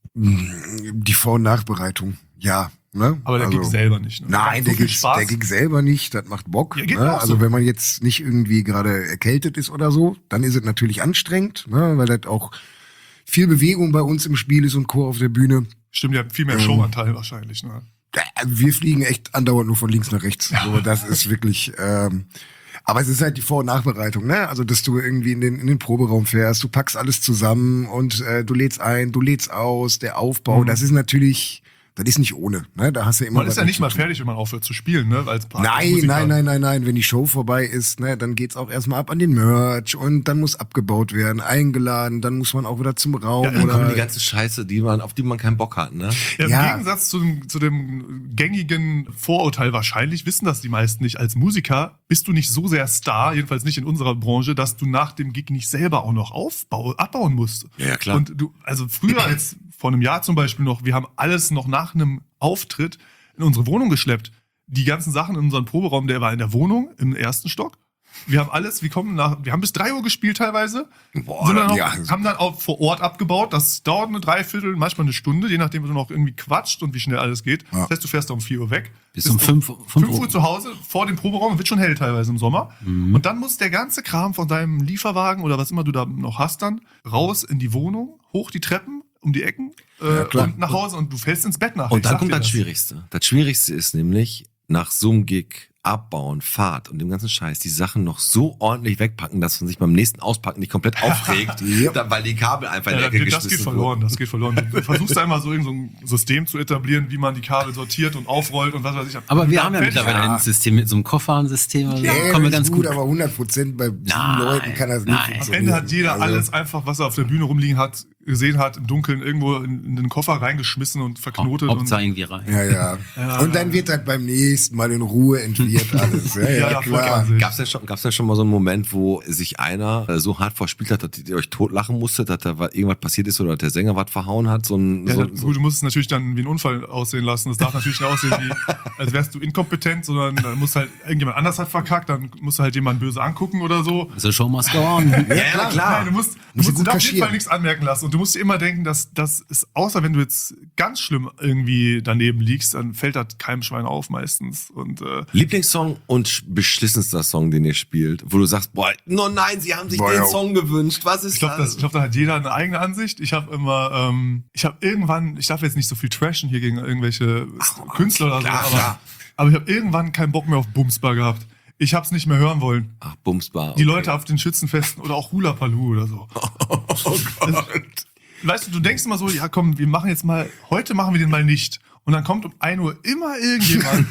die Vor- und Nachbereitung, ja. Ne? Aber der Also- Gig selber nicht. Ne? Nein, So der viel Gig selber nicht, das macht Bock. Ja, geht ne? mir auch Also so. wenn man jetzt nicht irgendwie gerade erkältet ist oder so, dann ist es natürlich anstrengend, ne? Weil das auch viel Bewegung bei uns im Spiel ist und Chor auf der Bühne. Stimmt, ja, viel mehr Showanteil wahrscheinlich. Ne? Wir fliegen echt andauernd nur von links nach rechts. So, das ist wirklich. Aber es ist halt die Vor- und Nachbereitung, ne? Also, dass du irgendwie in den Proberaum fährst, du packst alles zusammen und du lädst ein, du lädst aus, der Aufbau, das ist natürlich. Das ist nicht ohne, ne? Da hast du immer Man was ist ja nicht zu mal tun. fertig, wenn man aufhört zu spielen, ne? Als Nein. Wenn die Show vorbei ist, ne, dann geht's auch erstmal ab an den Merch und dann muss abgebaut werden, eingeladen, dann muss man auch wieder zum Raum Dann kommt die oder. ganze Scheiße, auf die man keinen Bock hat, ne? Ja, Im Ja. Gegensatz zu dem gängigen Vorurteil wahrscheinlich, wissen das die meisten nicht. Als Musiker bist du nicht so sehr Star, jedenfalls nicht in unserer Branche, dass du nach dem Gig nicht selber auch noch abbauen musst. Ja, klar. Und also früher als vor einem Jahr zum Beispiel noch, wir haben alles noch nach einem Auftritt in unsere Wohnung geschleppt. Die ganzen Sachen in unserem Proberaum, der war in der Wohnung im 1. Stock. Wir haben bis 3 Uhr gespielt teilweise. Boah, Sind dann noch, ja. haben dann auch vor Ort abgebaut. Das dauert eine Dreiviertel, manchmal eine Stunde, je nachdem, wie du noch irgendwie quatscht und wie schnell alles geht. Ja. Das heißt, du fährst da um 4 Uhr weg. Bis bist um 5 Uhr zu Hause, vor dem Proberaum, wird schon hell teilweise im Sommer. Und dann muss der ganze Kram von deinem Lieferwagen oder was immer du da noch hast dann, raus in die Wohnung, hoch die Treppen, um die Ecken klar. und nach Hause und du fällst ins Bett nachher. Und Ich dann sag kommt dir das Schwierigste. Das Schwierigste ist nämlich, nach so einem Gig abbauen, Fahrt und dem ganzen Scheiß, die Sachen noch so ordentlich wegpacken, dass man sich beim nächsten Auspacken nicht komplett aufregt, Yep. weil die Kabel einfach in Ja, die Ecke das geht geschmissen verloren, wurden. das geht verloren. Du versuchst einmal so ein System zu etablieren, wie man die Kabel sortiert und aufrollt und was weiß ich. Aber wir Dann haben ja fertig. mittlerweile ein System mit so einem Koffersystem. Also Ja, kommen wir ist ganz gut, gut. aber 100% bei 7 Nein, Leuten kann das nicht nein. Am funktionieren. Ende hat jeder Also, alles einfach, was er auf der Bühne rumliegen hat, gesehen hat, im Dunkeln irgendwo in den Koffer reingeschmissen und verknotet. Hauptsache Und, irgendwie rein. Ja. Und dann wird das beim nächsten Mal in Ruhe entwirrt alles. Ja, voll klar. Wahnsinn. Gab's denn schon mal so einen Moment, wo sich einer so hart verspielt hat, dass ihr euch totlachen musstet, dass da irgendwas passiert ist oder dass der Sänger was verhauen hat? Gut, du musst es natürlich dann wie ein Unfall aussehen lassen. Es darf natürlich nicht aussehen, als wärst du inkompetent, sondern dann muss halt irgendjemand anders hat verkackt, dann musst du halt jemanden böse angucken oder so. The show must go on. Ja, klar. Nein, du musst gut auf jeden kaschieren. Fall nichts anmerken lassen. Und du musst dir immer denken, dass das ist, außer wenn du jetzt ganz schlimm irgendwie daneben liegst, dann fällt das keinem Schwein auf meistens. Und Lieblingssong und beschissenster Song, den ihr spielt, wo du sagst, boah, no nein, sie haben sich Boah, den ja. Song gewünscht. Was ist ich glaube, da hat jeder eine eigene Ansicht. Ich habe immer, ich darf jetzt nicht so viel trashen hier gegen irgendwelche Künstler oder so, klar. aber ich habe irgendwann keinen Bock mehr auf Bumsbar gehabt. Ich hab's nicht mehr hören wollen. Ach, Bumsbar. Die Leute auf den Schützenfesten oder auch Hula Paloo oder so. Oh Gott. Weißt du denkst immer so, ja komm, heute machen wir den mal nicht. Und dann kommt um 1 Uhr immer irgendjemand.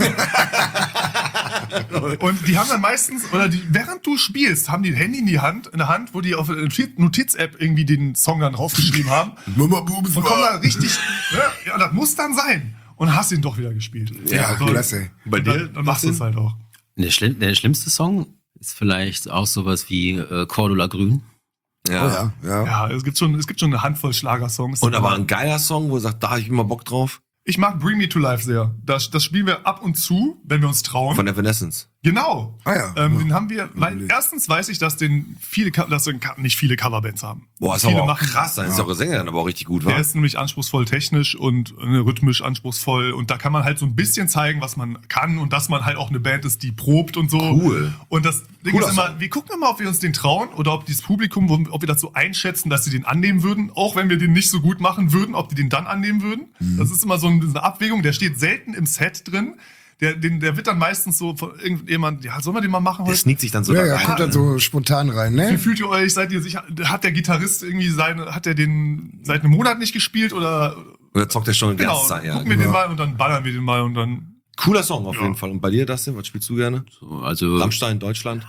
Und die haben dann meistens, während du spielst, haben die ein Handy in der Hand, wo die auf der Notiz-App irgendwie den Song dann draufgeschrieben haben. Und kommen da richtig, ja, das muss dann sein. Und hast ihn doch wieder gespielt. Ja, so, klasse. Bei dir? Dann machst du es halt auch. Der schlimmste Song ist vielleicht auch sowas wie Cordula Grün. Ja. Ja, es gibt schon eine Handvoll Schlagersongs. Und aber ein geiler Song, wo du sagst, da habe ich immer Bock drauf. Ich mag Bring Me to Life sehr. Das spielen wir ab und zu, wenn wir uns trauen. Von Evanescence. Genau. Ah ja. Den haben wir, weil erstens weiß ich, dass nicht viele Coverbands haben. Boah, ist viele aber auch machen krass. Dann ist auch der Sänger dann aber auch richtig gut, wa? Der ist nämlich anspruchsvoll technisch und rhythmisch anspruchsvoll. Und da kann man halt so ein bisschen zeigen, was man kann und dass man halt auch eine Band ist, die probt und so. Cool. Und das Ding Cooler ist immer, Song. wir gucken immer, ob wir uns den trauen oder ob dieses Publikum, ob wir das so einschätzen, dass sie den annehmen würden. Auch wenn wir den nicht so gut machen würden, ob die den dann annehmen würden. Das ist immer so eine Abwägung. Der steht selten im Set drin. Der wird dann meistens so von irgendjemand, ja, sollen wir den mal machen Der heute? sneakt sich dann so Ja, da ja, rein. kommt dann so spontan rein, Wie ne? fühlt ihr euch? Seid ihr sicher? Hat der Gitarrist irgendwie hat er den seit einem Monat nicht gespielt oder? Oder zockt der schon die Genau, ganze Zeit? Ja, gucken wir den mal und dann ballern wir den mal und dann. Cooler Song auf jeden Fall. Und bei dir, Dustin, was spielst du gerne? So, also Rammstein, Deutschland?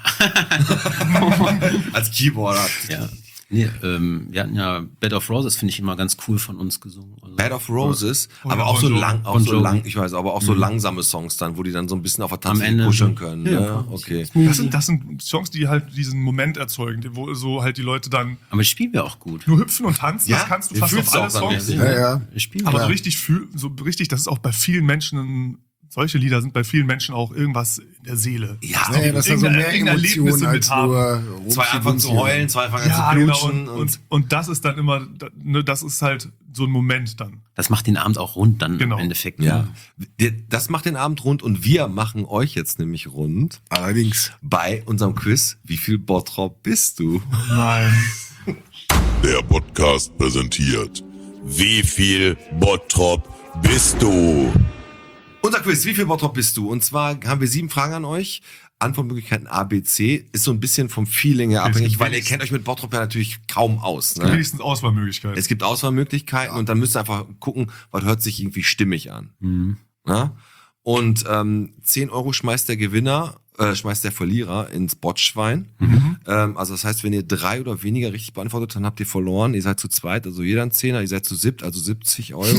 Als Keyboarder. ja. Nee, wir hatten ja Bed of Roses, finde ich immer ganz cool von uns gesungen. Also, Bed of Roses, Oder aber auch Bon so Jovi. lang, Bon Jovi. ich weiß, aber auch so langsame Songs dann, wo die dann so ein bisschen auf der Tanzfläche Ende kuscheln so. können. Ja, Ja, klar. okay. Das sind Songs, die halt diesen Moment erzeugen, wo so halt die Leute dann aber das spielen wir auch gut. nur hüpfen und tanzen. Ja, Das kannst du ihr fast fühlt's auf alle auch dann, Songs. ja. Ja. Wir spielen Aber ja. so richtig, das ist auch bei vielen Menschen, solche Lieder sind bei vielen Menschen auch irgendwas in der Seele. Ja, Ja, dass da so mehr Irgendeine Emotionen Erlebnisse als mit haben. nur zwei anfangen zu heulen, zwei anfangen Ja, zu genau. knutschen. Und das ist dann immer, das ist halt so ein Moment dann. Das macht den Abend auch rund dann Genau. im Endeffekt. Ja, das macht den Abend rund und wir machen euch jetzt nämlich rund Allerdings. bei unserem Quiz. Wie viel Bottrop bist du? Nein. Der Podcast präsentiert. Wie viel Bottrop bist du? Unser Quiz, wie viel Bottrop bist du? Und zwar haben wir 7 Fragen an euch. Antwortmöglichkeiten A, B, C. Ist so ein bisschen vom Feeling her abhängig, weil ihr kennt euch mit Bottrop ja natürlich kaum aus. Ne? Wenigstens Auswahlmöglichkeiten. Es gibt Auswahlmöglichkeiten und dann müsst ihr einfach gucken, was hört sich irgendwie stimmig an. Ja? Und 10 Euro schmeißt der Verlierer ins Botschwein. Also das heißt, wenn ihr 3 oder weniger richtig beantwortet, dann habt ihr verloren. Ihr seid zu zweit, also jeder ein Zehner. Ihr seid zu siebt, also 70 Euro.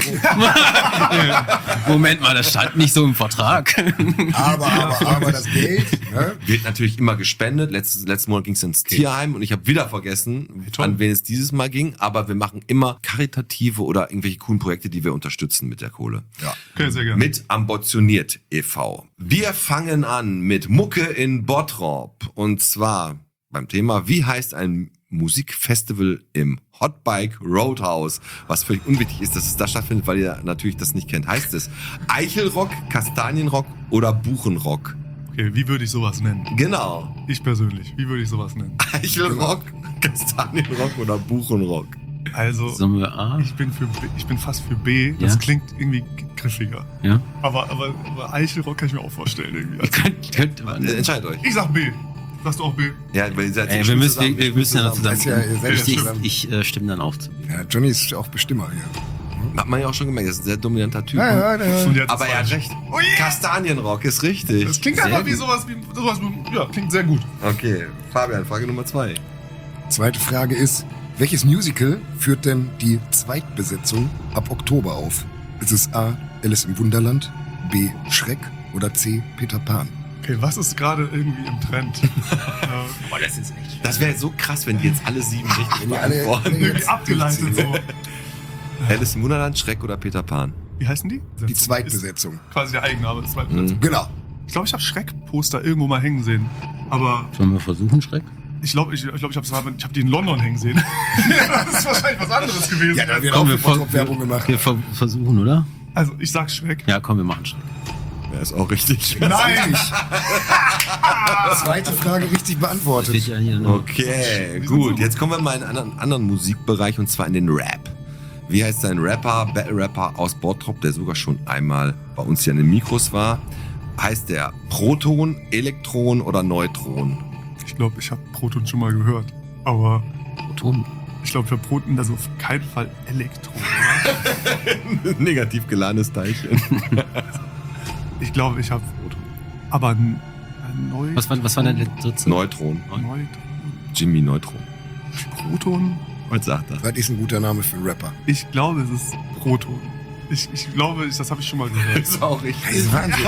Moment mal, das stand nicht so im Vertrag. Aber das Geld, ne? Wird natürlich immer gespendet. Letzten Monat ging es ins Tierheim und ich habe wieder vergessen, toll. an wen es dieses Mal ging. Aber wir machen immer karitative oder irgendwelche coolen Projekte, die wir unterstützen mit der Kohle. Ja. Okay, sehr gerne. Mit Ambitioniert e.V. Wir fangen an mit Mucke in Bottrop. Und zwar beim Thema, wie heißt ein Musikfestival im Hotbike Roadhouse? Was völlig unwichtig ist, dass es da stattfindet, weil ihr natürlich das nicht kennt. Heißt es Eichelrock, Kastanienrock oder Buchenrock? Okay, wie würde ich sowas nennen? Genau. Ich persönlich, wie würde ich sowas nennen? Eichelrock, Kastanienrock oder Buchenrock? Also, Sollen wir A? ich bin fast für B. Das Ja? klingt irgendwie griffiger. Ja? Aber Eichelrock kann ich mir auch vorstellen irgendwie. Also, Könnte man. Entscheidet euch. ich sag B. Sagst du auch B? Ja, weil ihr seid Ey, so wir müssen zusammen, ja Das zusammen. ist ja, ihr seid ja Ich zusammen. stimme dann auch zu. Ja, Johnny ist auch Bestimmer hier. Hat man ja auch schon gemerkt, das ist ein sehr dominanter Typ. Ja, Und jetzt Aber er hat recht. Kastanienrock ist richtig. Das klingt Sehr einfach wie gut. sowas, ja, klingt sehr gut. Okay, Fabian, Frage Nummer 2. Zweite Frage ist, welches Musical führt denn die Zweitbesetzung ab Oktober auf? Ist es A, Alice im Wunderland, B, Schreck oder C, Peter Pan? Okay, was ist gerade irgendwie im Trend? Boah, das ist echt. Das wäre jetzt so krass, wenn die jetzt alle 7 richtig die alle- beantworten. Irgendwie abgeleitet so. Alice im Wunderland, Schreck oder Peter Pan? Wie heißen die? Die Zweitbesetzung. Ist quasi der Eigenname des Zweitbesetzung. Genau. Ich glaube, ich habe Schreck-Poster irgendwo mal hängen sehen. Aber Sollen wir versuchen, Schreck? ich glaube, ich hab die in London hängen sehen. Das ist wahrscheinlich was anderes gewesen. Ja, da wird Komm, auch wir für Bottrop Werbung gemacht. Wir versuchen, oder? Also, ich sag Schreck. Ja, komm, wir machen Schreck. Ja, ist auch richtig. Nein! Zweite Frage richtig beantwortet. Steht ja hier noch. Okay, gut. Jetzt kommen wir mal in einen anderen Musikbereich und zwar in den Rap. Wie heißt ein Rapper, Battle-Rapper aus Bottrop, der sogar schon einmal bei uns hier an den Mikros war? Heißt der Proton, Elektron oder Neutron? Ich glaube, ich habe Proton schon mal gehört. Aber Proton. ich glaube, für Proton, also auf keinen Fall Elektron. Negativ geladenes Teilchen. Ich glaube, ich habe aber ein Neutron. Was war denn der dritte? Neutron. Neutron. Jimmy Neutron. Proton? Was sagt er? Das ist ein guter Name für einen Rapper. Ich glaube, es ist Proton. Ich glaube, das habe ich schon mal gehört. Ist auch richtig. Das ist Wahnsinn.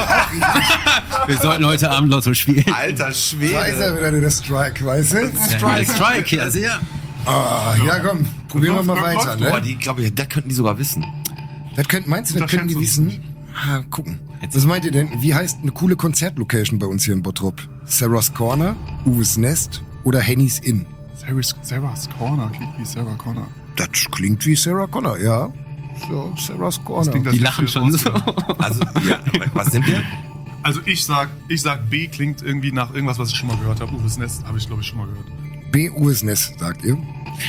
Wir sollten heute Abend Lotto spielen. Alter Da ist Schwede. er wieder, der Strike, weißt du? Strike, ja, sehr. Ah, ja, komm, probieren wir mal weiter, Boah, ne? die, glaube ich, da könnten die sogar wissen. Meinst du, das könnten die Unterschätzen. wissen? Gucken. Was meint ihr denn? Wie heißt eine coole Konzertlocation bei uns hier in Bottrop? Sarah's Corner, Uwe's Nest oder Henny's Inn? Sarah's Corner klingt wie Sarah Connor. Das klingt wie Sarah Connor, ja. So, Sarah's Corner. klingt, Die lachen schon so. Also, ja, was sind wir? Also ich sag B klingt irgendwie nach irgendwas, was ich schon mal gehört habe. Uwe's Nest habe ich, glaube ich, schon mal gehört. B. Uwe's Nest, sagt ihr?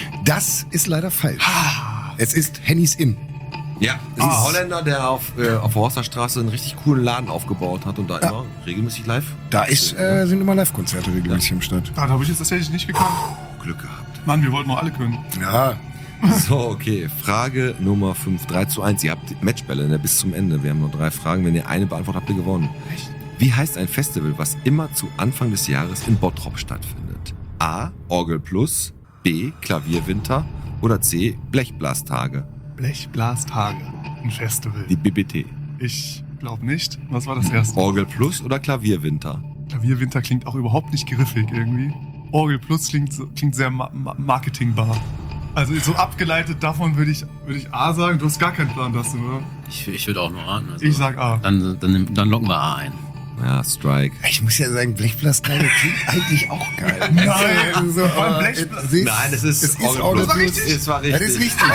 Das ist leider falsch. Es ist Henny's Inn. Ja, das ist ein Holländer, der auf der Horsterstraße einen richtig coolen Laden aufgebaut hat und da immer regelmäßig live. Da sind immer Live-Konzerte regelmäßig im Stadt. Da habe ich jetzt tatsächlich nicht gekannt. Glück gehabt. Mann, wir wollten noch alle können. Ja, So, okay. Frage Nummer 5. 3:1. Ihr habt Matchbälle, ne, bis zum Ende. Wir haben noch 3 Fragen. Wenn ihr eine beantwortet, habt ihr gewonnen. Echt? Wie heißt ein Festival, was immer zu Anfang des Jahres in Bottrop stattfindet? A. Orgel Plus, B. Klavierwinter oder C. Blechblastage? Blechblastage. Ein Festival. Die BBT. Ich glaube nicht. Was war das erste? Orgel Plus oder Klavierwinter? Klavierwinter klingt auch überhaupt nicht griffig irgendwie. Orgel Plus klingt sehr marketingbar. Also so abgeleitet davon würde ich A sagen. Du hast gar keinen Plan, Dustin, oder? Ich würde auch nur raten. Also Ich sag A. Dann locken wir A ein. Ja, Strike. ich muss ja sagen, Blechblastage klingt eigentlich auch geil. Nein, so, vor allem aber Blechblas- es ist- Nein, es ist Orgel Orgel Plus. Plus. Es war richtig. Das ist richtig.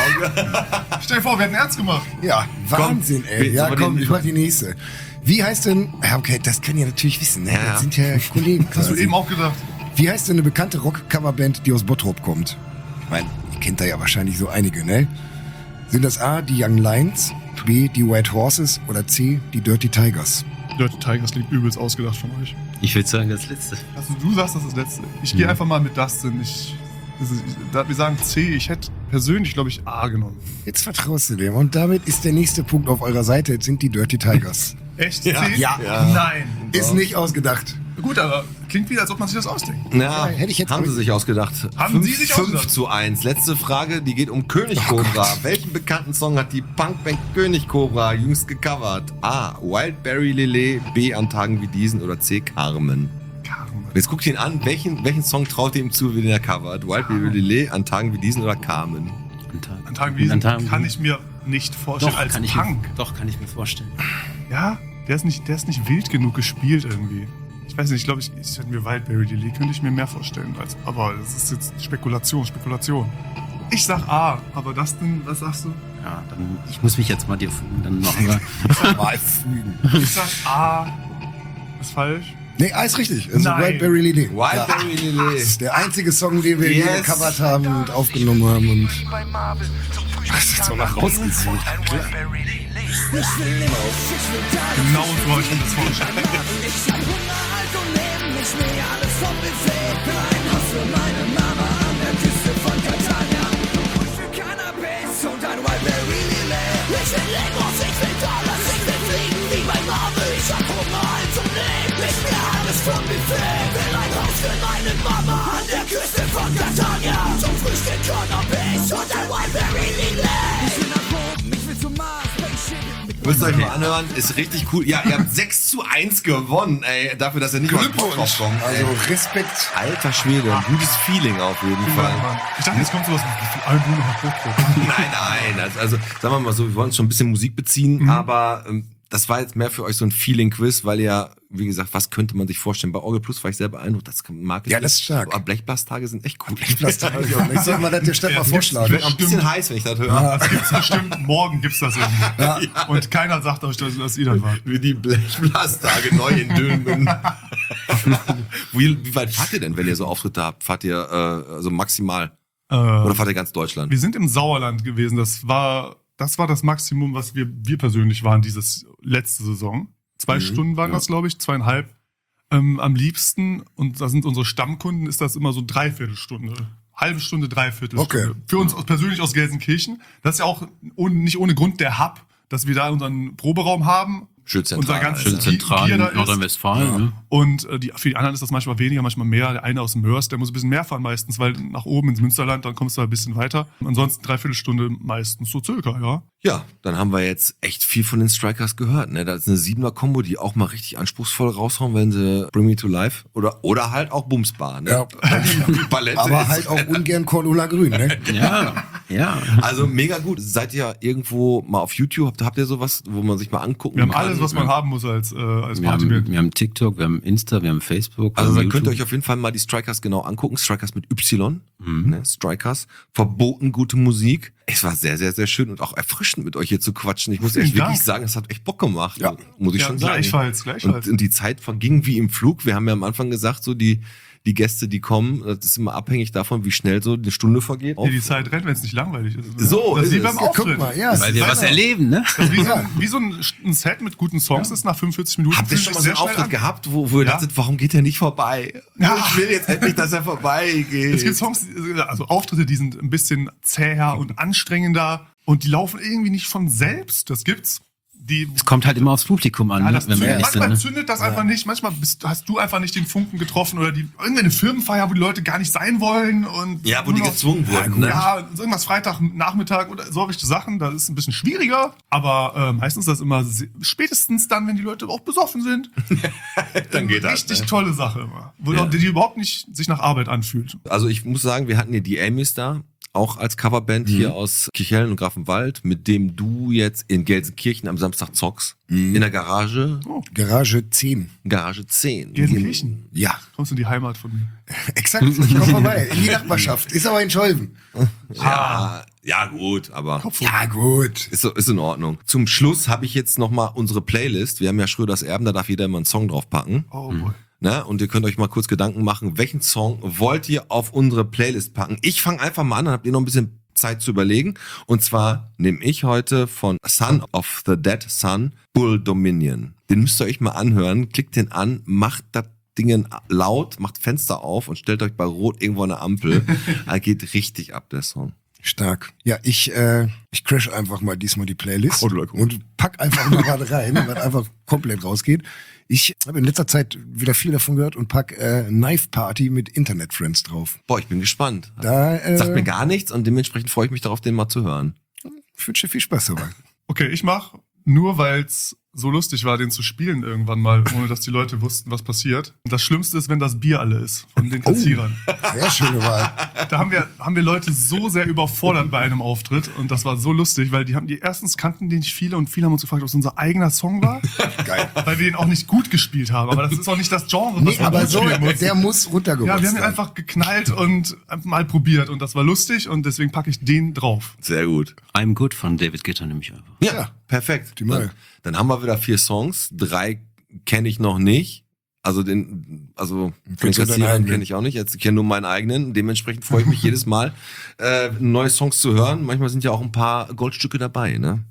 Stell dir vor, wir hätten ernst gemacht. Ja, Wahnsinn, ey. willst Ja, du mal komm, den- ich mach die nächste. Wie heißt denn, ja, okay, das können ihr natürlich wissen, ne? Ja. Das sind ja Kollegen Hast du quasi. eben auch gedacht. Wie heißt denn eine bekannte Rock-Coverband, die aus Bottrop kommt? Ich meine, ihr kennt da ja wahrscheinlich so einige, ne? Sind das A, die Young Lions, B, die White Horses oder C, die Dirty Tigers? Dirty Tigers klingt übelst ausgedacht von euch. Ich würde sagen, das letzte. Also du sagst, das ist das letzte. Ich gehe einfach mal mit Dustin. Wir sagen C. Ich hätte persönlich, glaube ich, A genommen. Jetzt vertraust du dem. Und damit ist der nächste Punkt auf eurer Seite. Jetzt sind die Dirty Tigers. Echt? C? Ja. Nein. Ist nicht ausgedacht. Gut, aber klingt wieder, als ob man sich das ausdenkt. Ja, hätte ich jetzt haben auch- sie sich ausgedacht. Haben sie sich ausgedacht? 5:1. Letzte Frage, die geht um König Cobra. Welchen bekannten Song hat die Punkband König Cobra jüngst gecovert? A. Wildberry Lillet, B. An Tagen wie diesen oder C. Carmen. Carmen. Jetzt guckt ihn an, welchen Song traut ihr ihm zu, wie den er covert? Wildberry Lillet, An Tagen wie diesen oder Carmen? An Tagen wie diesen kann ich mir nicht vorstellen. Als kann Punk. kann ich mir vorstellen. Ja, der ist nicht wild genug gespielt irgendwie. Ich weiß nicht, ich glaube, ich hätte mir Wildberry Lillet, könnte ich mir mehr vorstellen. Aber das ist jetzt Spekulation. Ich sag A, aber Dustin, was sagst du? Ja, dann, ich muss mich jetzt mal dir fügen. Dann machen wir. Mal fügen. Ich sag A. Ist falsch? Nee, alles richtig. Also Nein. Wildberry Lillet. Wildberry Das Lillet. ist der einzige Song, den wir hier Yes. gecovert haben und aufgenommen haben. Und Das ist so nach rausgesucht. Genau so habe ich mir das vorgestellt. Müsst ihr euch mal anhören, ist richtig cool. Ja, ihr habt 6:1 gewonnen, ey. Dafür, dass ihr nicht aus Bottrop kommt. Also ey. Respekt. Alter Schwede, ein gutes Feeling auf jeden Fall. Ich dachte, jetzt kommt sowas wie Album nach Bottrop. Nein. Also, sagen wir mal so, wir wollen uns schon ein bisschen Musik beziehen, aber das war jetzt mehr für euch so ein Feeling-Quiz, weil ihr, wie gesagt, was könnte man sich vorstellen? Bei Orgel Plus war ich sehr beeindruckt, das mag ich. Ja, das ist stark. Aber Blechblastage sind echt cool. Ich soll mal das der Stadt mal Ich vorschlagen. bin auch ein bisschen heiß, wenn ich das höre. Das gibt's bestimmt, morgen gibt's das irgendwo. Und keiner sagt euch, dass ihr das wart. Wie die Blechblastage neu in Dülmen. Wie weit fahrt ihr denn, wenn ihr so Auftritte habt? Fahrt ihr so maximal? Oder fahrt ihr ganz Deutschland? Wir sind im Sauerland gewesen. Das war das Maximum, was wir persönlich waren, letzte Saison. 2 Stunden waren das, glaube ich, 2,5. Am liebsten, und da sind unsere Stammkunden, ist das immer so 3/4 Stunde. Halbe Stunde, 3/4 Okay. Stunde. Für uns persönlich aus Gelsenkirchen. Das ist ja auch nicht ohne Grund der Hub, dass wir da unseren Proberaum haben. Schön zentral. Unser ganzes Schön zentral Gear in da ist. Nordrhein-Westfalen. Ne? Und für die anderen ist das manchmal weniger, manchmal mehr. Der eine aus dem Mörs, der muss ein bisschen mehr fahren meistens, weil nach oben ins Münsterland, dann kommst du ein bisschen weiter. Ansonsten 3/4 Stunde meistens, so circa, ja. Ja, dann haben wir jetzt echt viel von den Strikers gehört. Ne? Das ist eine 7er-Kombo, die auch mal richtig anspruchsvoll raushauen, wenn sie Bring Me to Life oder halt auch Bumsbar. Ne? Ja. Die Palette Aber ist- halt auch ungern Cordula Grün, ne? Ja. Also mega gut. Seid ihr irgendwo mal auf YouTube? Habt ihr sowas, wo man sich mal angucken Wir haben kann? alles, was man haben muss als Wir Partybild. haben TikTok, wir haben Insta, wir haben Facebook. Also wir dann haben könnt ihr YouTube. euch auf jeden Fall mal die Strikers genau angucken. Strikers mit Y. Ne? Strikers. Verboten gute Musik. Es war sehr, sehr, sehr schön und auch erfrischend mit euch hier zu quatschen. Ich muss Vielen echt wirklich Dank. sagen, es hat echt Bock gemacht. Ja. Muss ich Ja, schon sagen. gleichfalls. Und die Zeit verging wie im Flug. Wir haben ja am Anfang gesagt, so die Gäste, die kommen, das ist immer abhängig davon, wie schnell so eine Stunde vergeht. Ja, die Zeit rennt, wenn es nicht langweilig ist. Ne? So das ist ist wie es. beim Ja, Auftritt. Guck mal, ja. Weil wir was erleben, ne? Das ist wie so ein Set mit guten Songs ist nach 45 Minuten. Habt ihr fühlt schon sich mal so einen sehr schnell Auftritt an. gehabt, wo ihr Ja. dachtet, warum geht der nicht vorbei? Ja. Ich will jetzt endlich, dass er vorbeigeht. Es gibt Songs, also Auftritte, die sind ein bisschen zäher und anstrengender und die laufen irgendwie nicht von selbst. Das gibt's. Es kommt halt immer aufs Publikum an, Ja, ne? das wenn wir ehrlich manchmal sind. Ne? zündet das einfach nicht. Manchmal hast du einfach nicht den Funken getroffen oder irgendeine Firmenfeier, wo die Leute gar nicht sein wollen. Und Ja, wo nur die noch- gezwungen wurden, ne? Ja, irgendwas Freitagnachmittag oder solche Sachen. Das ist ein bisschen schwieriger. Aber meistens ist das immer spätestens dann, wenn die Leute auch besoffen sind. Dann geht das, Richtig ne? tolle Sache immer. Wo Ja. die überhaupt nicht sich nach Arbeit anfühlt. Also ich muss sagen, wir hatten hier die Amy's da, auch als Coverband hier aus Kirchhellen und Grafenwald, mit dem du jetzt in Gelsenkirchen am Samstag zockst. In der Garage, Garage 10. Garage 10. Gelsenkirchen. Ja, Kommst in die Heimat von mir. exakt. Ich komm vorbei. In die Nachbarschaft. Ist aber in Scholven. Ja gut, aber Ja, gut. ist in Ordnung. Zum Schluss habe ich jetzt nochmal unsere Playlist. Wir haben ja Schröders Erben, da darf jeder immer einen Song draufpacken. Oh boy. Ne? Und ihr könnt euch mal kurz Gedanken machen, welchen Song wollt ihr auf unsere Playlist packen? Ich fange einfach mal an, dann habt ihr noch ein bisschen Zeit zu überlegen. Und zwar nehme ich heute von Son of the Dead Son Bull Dominion. Den müsst ihr euch mal anhören. Klickt den an, macht das Ding laut, macht Fenster auf und stellt euch bei Rot irgendwo an eine Ampel. Er geht richtig ab, der Song. Stark. Ja, ich crash einfach mal diesmal die Playlist Cordula Grün. und pack einfach mal was rein, was einfach komplett rausgeht. Ich habe in letzter Zeit wieder viel davon gehört und pack Knife Party mit Internet Friends drauf. Boah, ich bin gespannt. Da Sagt mir gar nichts und dementsprechend freue ich mich darauf, den mal zu hören. wünsche dir viel Spaß dabei. Okay, ich mach nur, weil es so lustig war, den zu spielen irgendwann mal, ohne dass die Leute wussten, was passiert. Und das Schlimmste ist, wenn das Bier alle ist von den Kassierern. Sehr schöne Wahl. Da haben wir Leute so sehr überfordert bei einem Auftritt und das war so lustig, weil die erstens kannten den nicht viele und viele haben uns gefragt, ob es unser eigener Song war, Geil. weil wir den auch nicht gut gespielt haben. Aber das ist auch nicht das Genre, was Nee, man aber gut so, spielen muss. der muss runtergerotzt Ja, wir haben ihn sein. einfach geknallt und mal probiert und das war lustig und deswegen packe ich den drauf. Sehr gut. I'm Good von David Guetta nehme ich einfach. Ja, perfekt. optimal. Dann haben wir wieder 4 Songs. 3 kenne ich noch nicht. Also von den Kennst du deinen Kassierern eigenen? kenne ich auch nicht. Jetzt kenne nur meinen eigenen. Dementsprechend freue ich mich jedes Mal, neue Songs zu hören. Manchmal sind ja auch ein paar Goldstücke dabei, ne?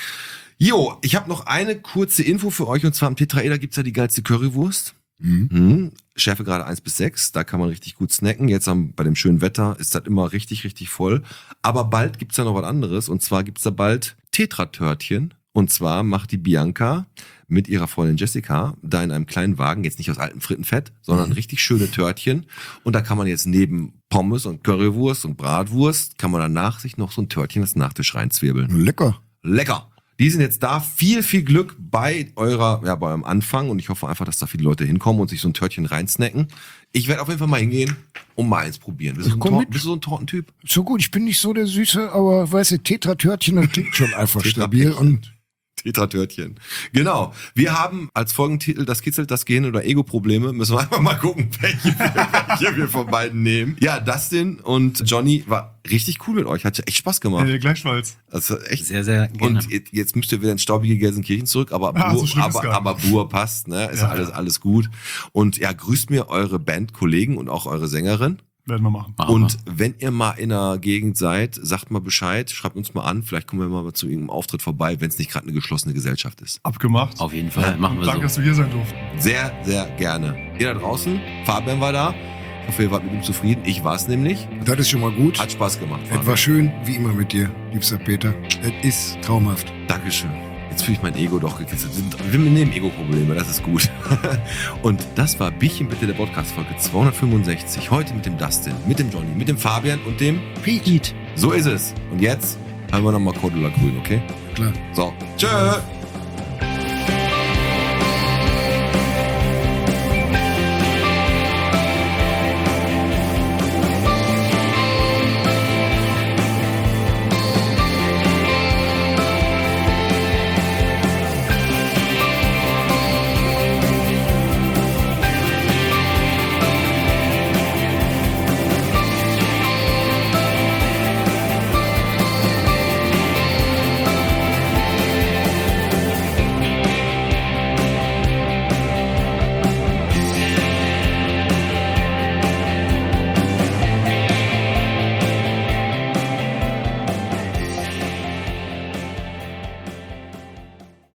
Jo, ich habe noch eine kurze Info für euch. Und zwar am Tetraeder gibt's ja die geilste Currywurst. Schärfegrade 1-6, da kann man richtig gut snacken. Jetzt bei dem schönen Wetter ist das immer richtig, richtig voll. Aber bald gibt's ja noch was anderes. Und zwar gibt's da bald Tetra-Törtchen. Und zwar macht die Bianca mit ihrer Freundin Jessica da in einem kleinen Wagen, jetzt nicht aus altem Frittenfett, sondern richtig schöne Törtchen. Und da kann man jetzt neben Pommes und Currywurst und Bratwurst, kann man danach sich noch so ein Törtchen als Nachtisch reinzwirbeln. Lecker. Lecker. Die sind jetzt da. Viel, viel Glück bei eurem Anfang. Und ich hoffe einfach, dass da viele Leute hinkommen und sich so ein Törtchen reinsnacken. Ich werde auf jeden Fall mal hingehen und mal eins probieren. Bist du so ein Tortentyp? So gut, ich bin nicht so der Süße, aber weißt du, Tetra-Törtchen, das klingt schon einfach stabil und Tetra-Törtchen. Genau. Wir haben als Folgentitel das Kitzelt, das Gehirn oder Ego-Probleme. Müssen wir einfach mal gucken, welche wir von beiden nehmen. Ja, Dustin und Johnny war richtig cool mit euch. Hat ja echt Spaß gemacht. Gleichfalls. Also echt. Sehr, sehr gerne. Und jetzt müsst ihr wieder in staubige Gelsenkirchen zurück, aber so schlimm ist gar nicht. aber Bur passt, ne? Ist Ja. alles gut. Und ja, grüßt mir eure Bandkollegen und auch eure Sängerin. Werden wir machen. Und wenn ihr mal in der Gegend seid, sagt mal Bescheid, schreibt uns mal an, vielleicht kommen wir mal zu irgendeinem Auftritt vorbei, wenn es nicht gerade eine geschlossene Gesellschaft ist. Abgemacht. Auf jeden Fall, machen wir Danke, so. dass wir hier sein durften. Sehr, sehr gerne. Ihr da draußen, Fabian war da. Ich hoffe, ihr wart mit ihm zufrieden. Ich war es nämlich. Das ist schon mal gut. Hat Spaß gemacht. Es war schön, wie immer mit dir, liebster Peter. Es ist traumhaft. Dankeschön. Jetzt fühle ich mein Ego doch gekitzelt. Wir nehmen Ego-Probleme, das ist gut. Und das war Bierchen bitte, der Podcast-Folge 265. Heute mit dem Dustin, mit dem Johnny, mit dem Fabian und dem Pete. So ist es. Und jetzt haben wir nochmal Cordula Grün, okay? Klar. So. Tschö.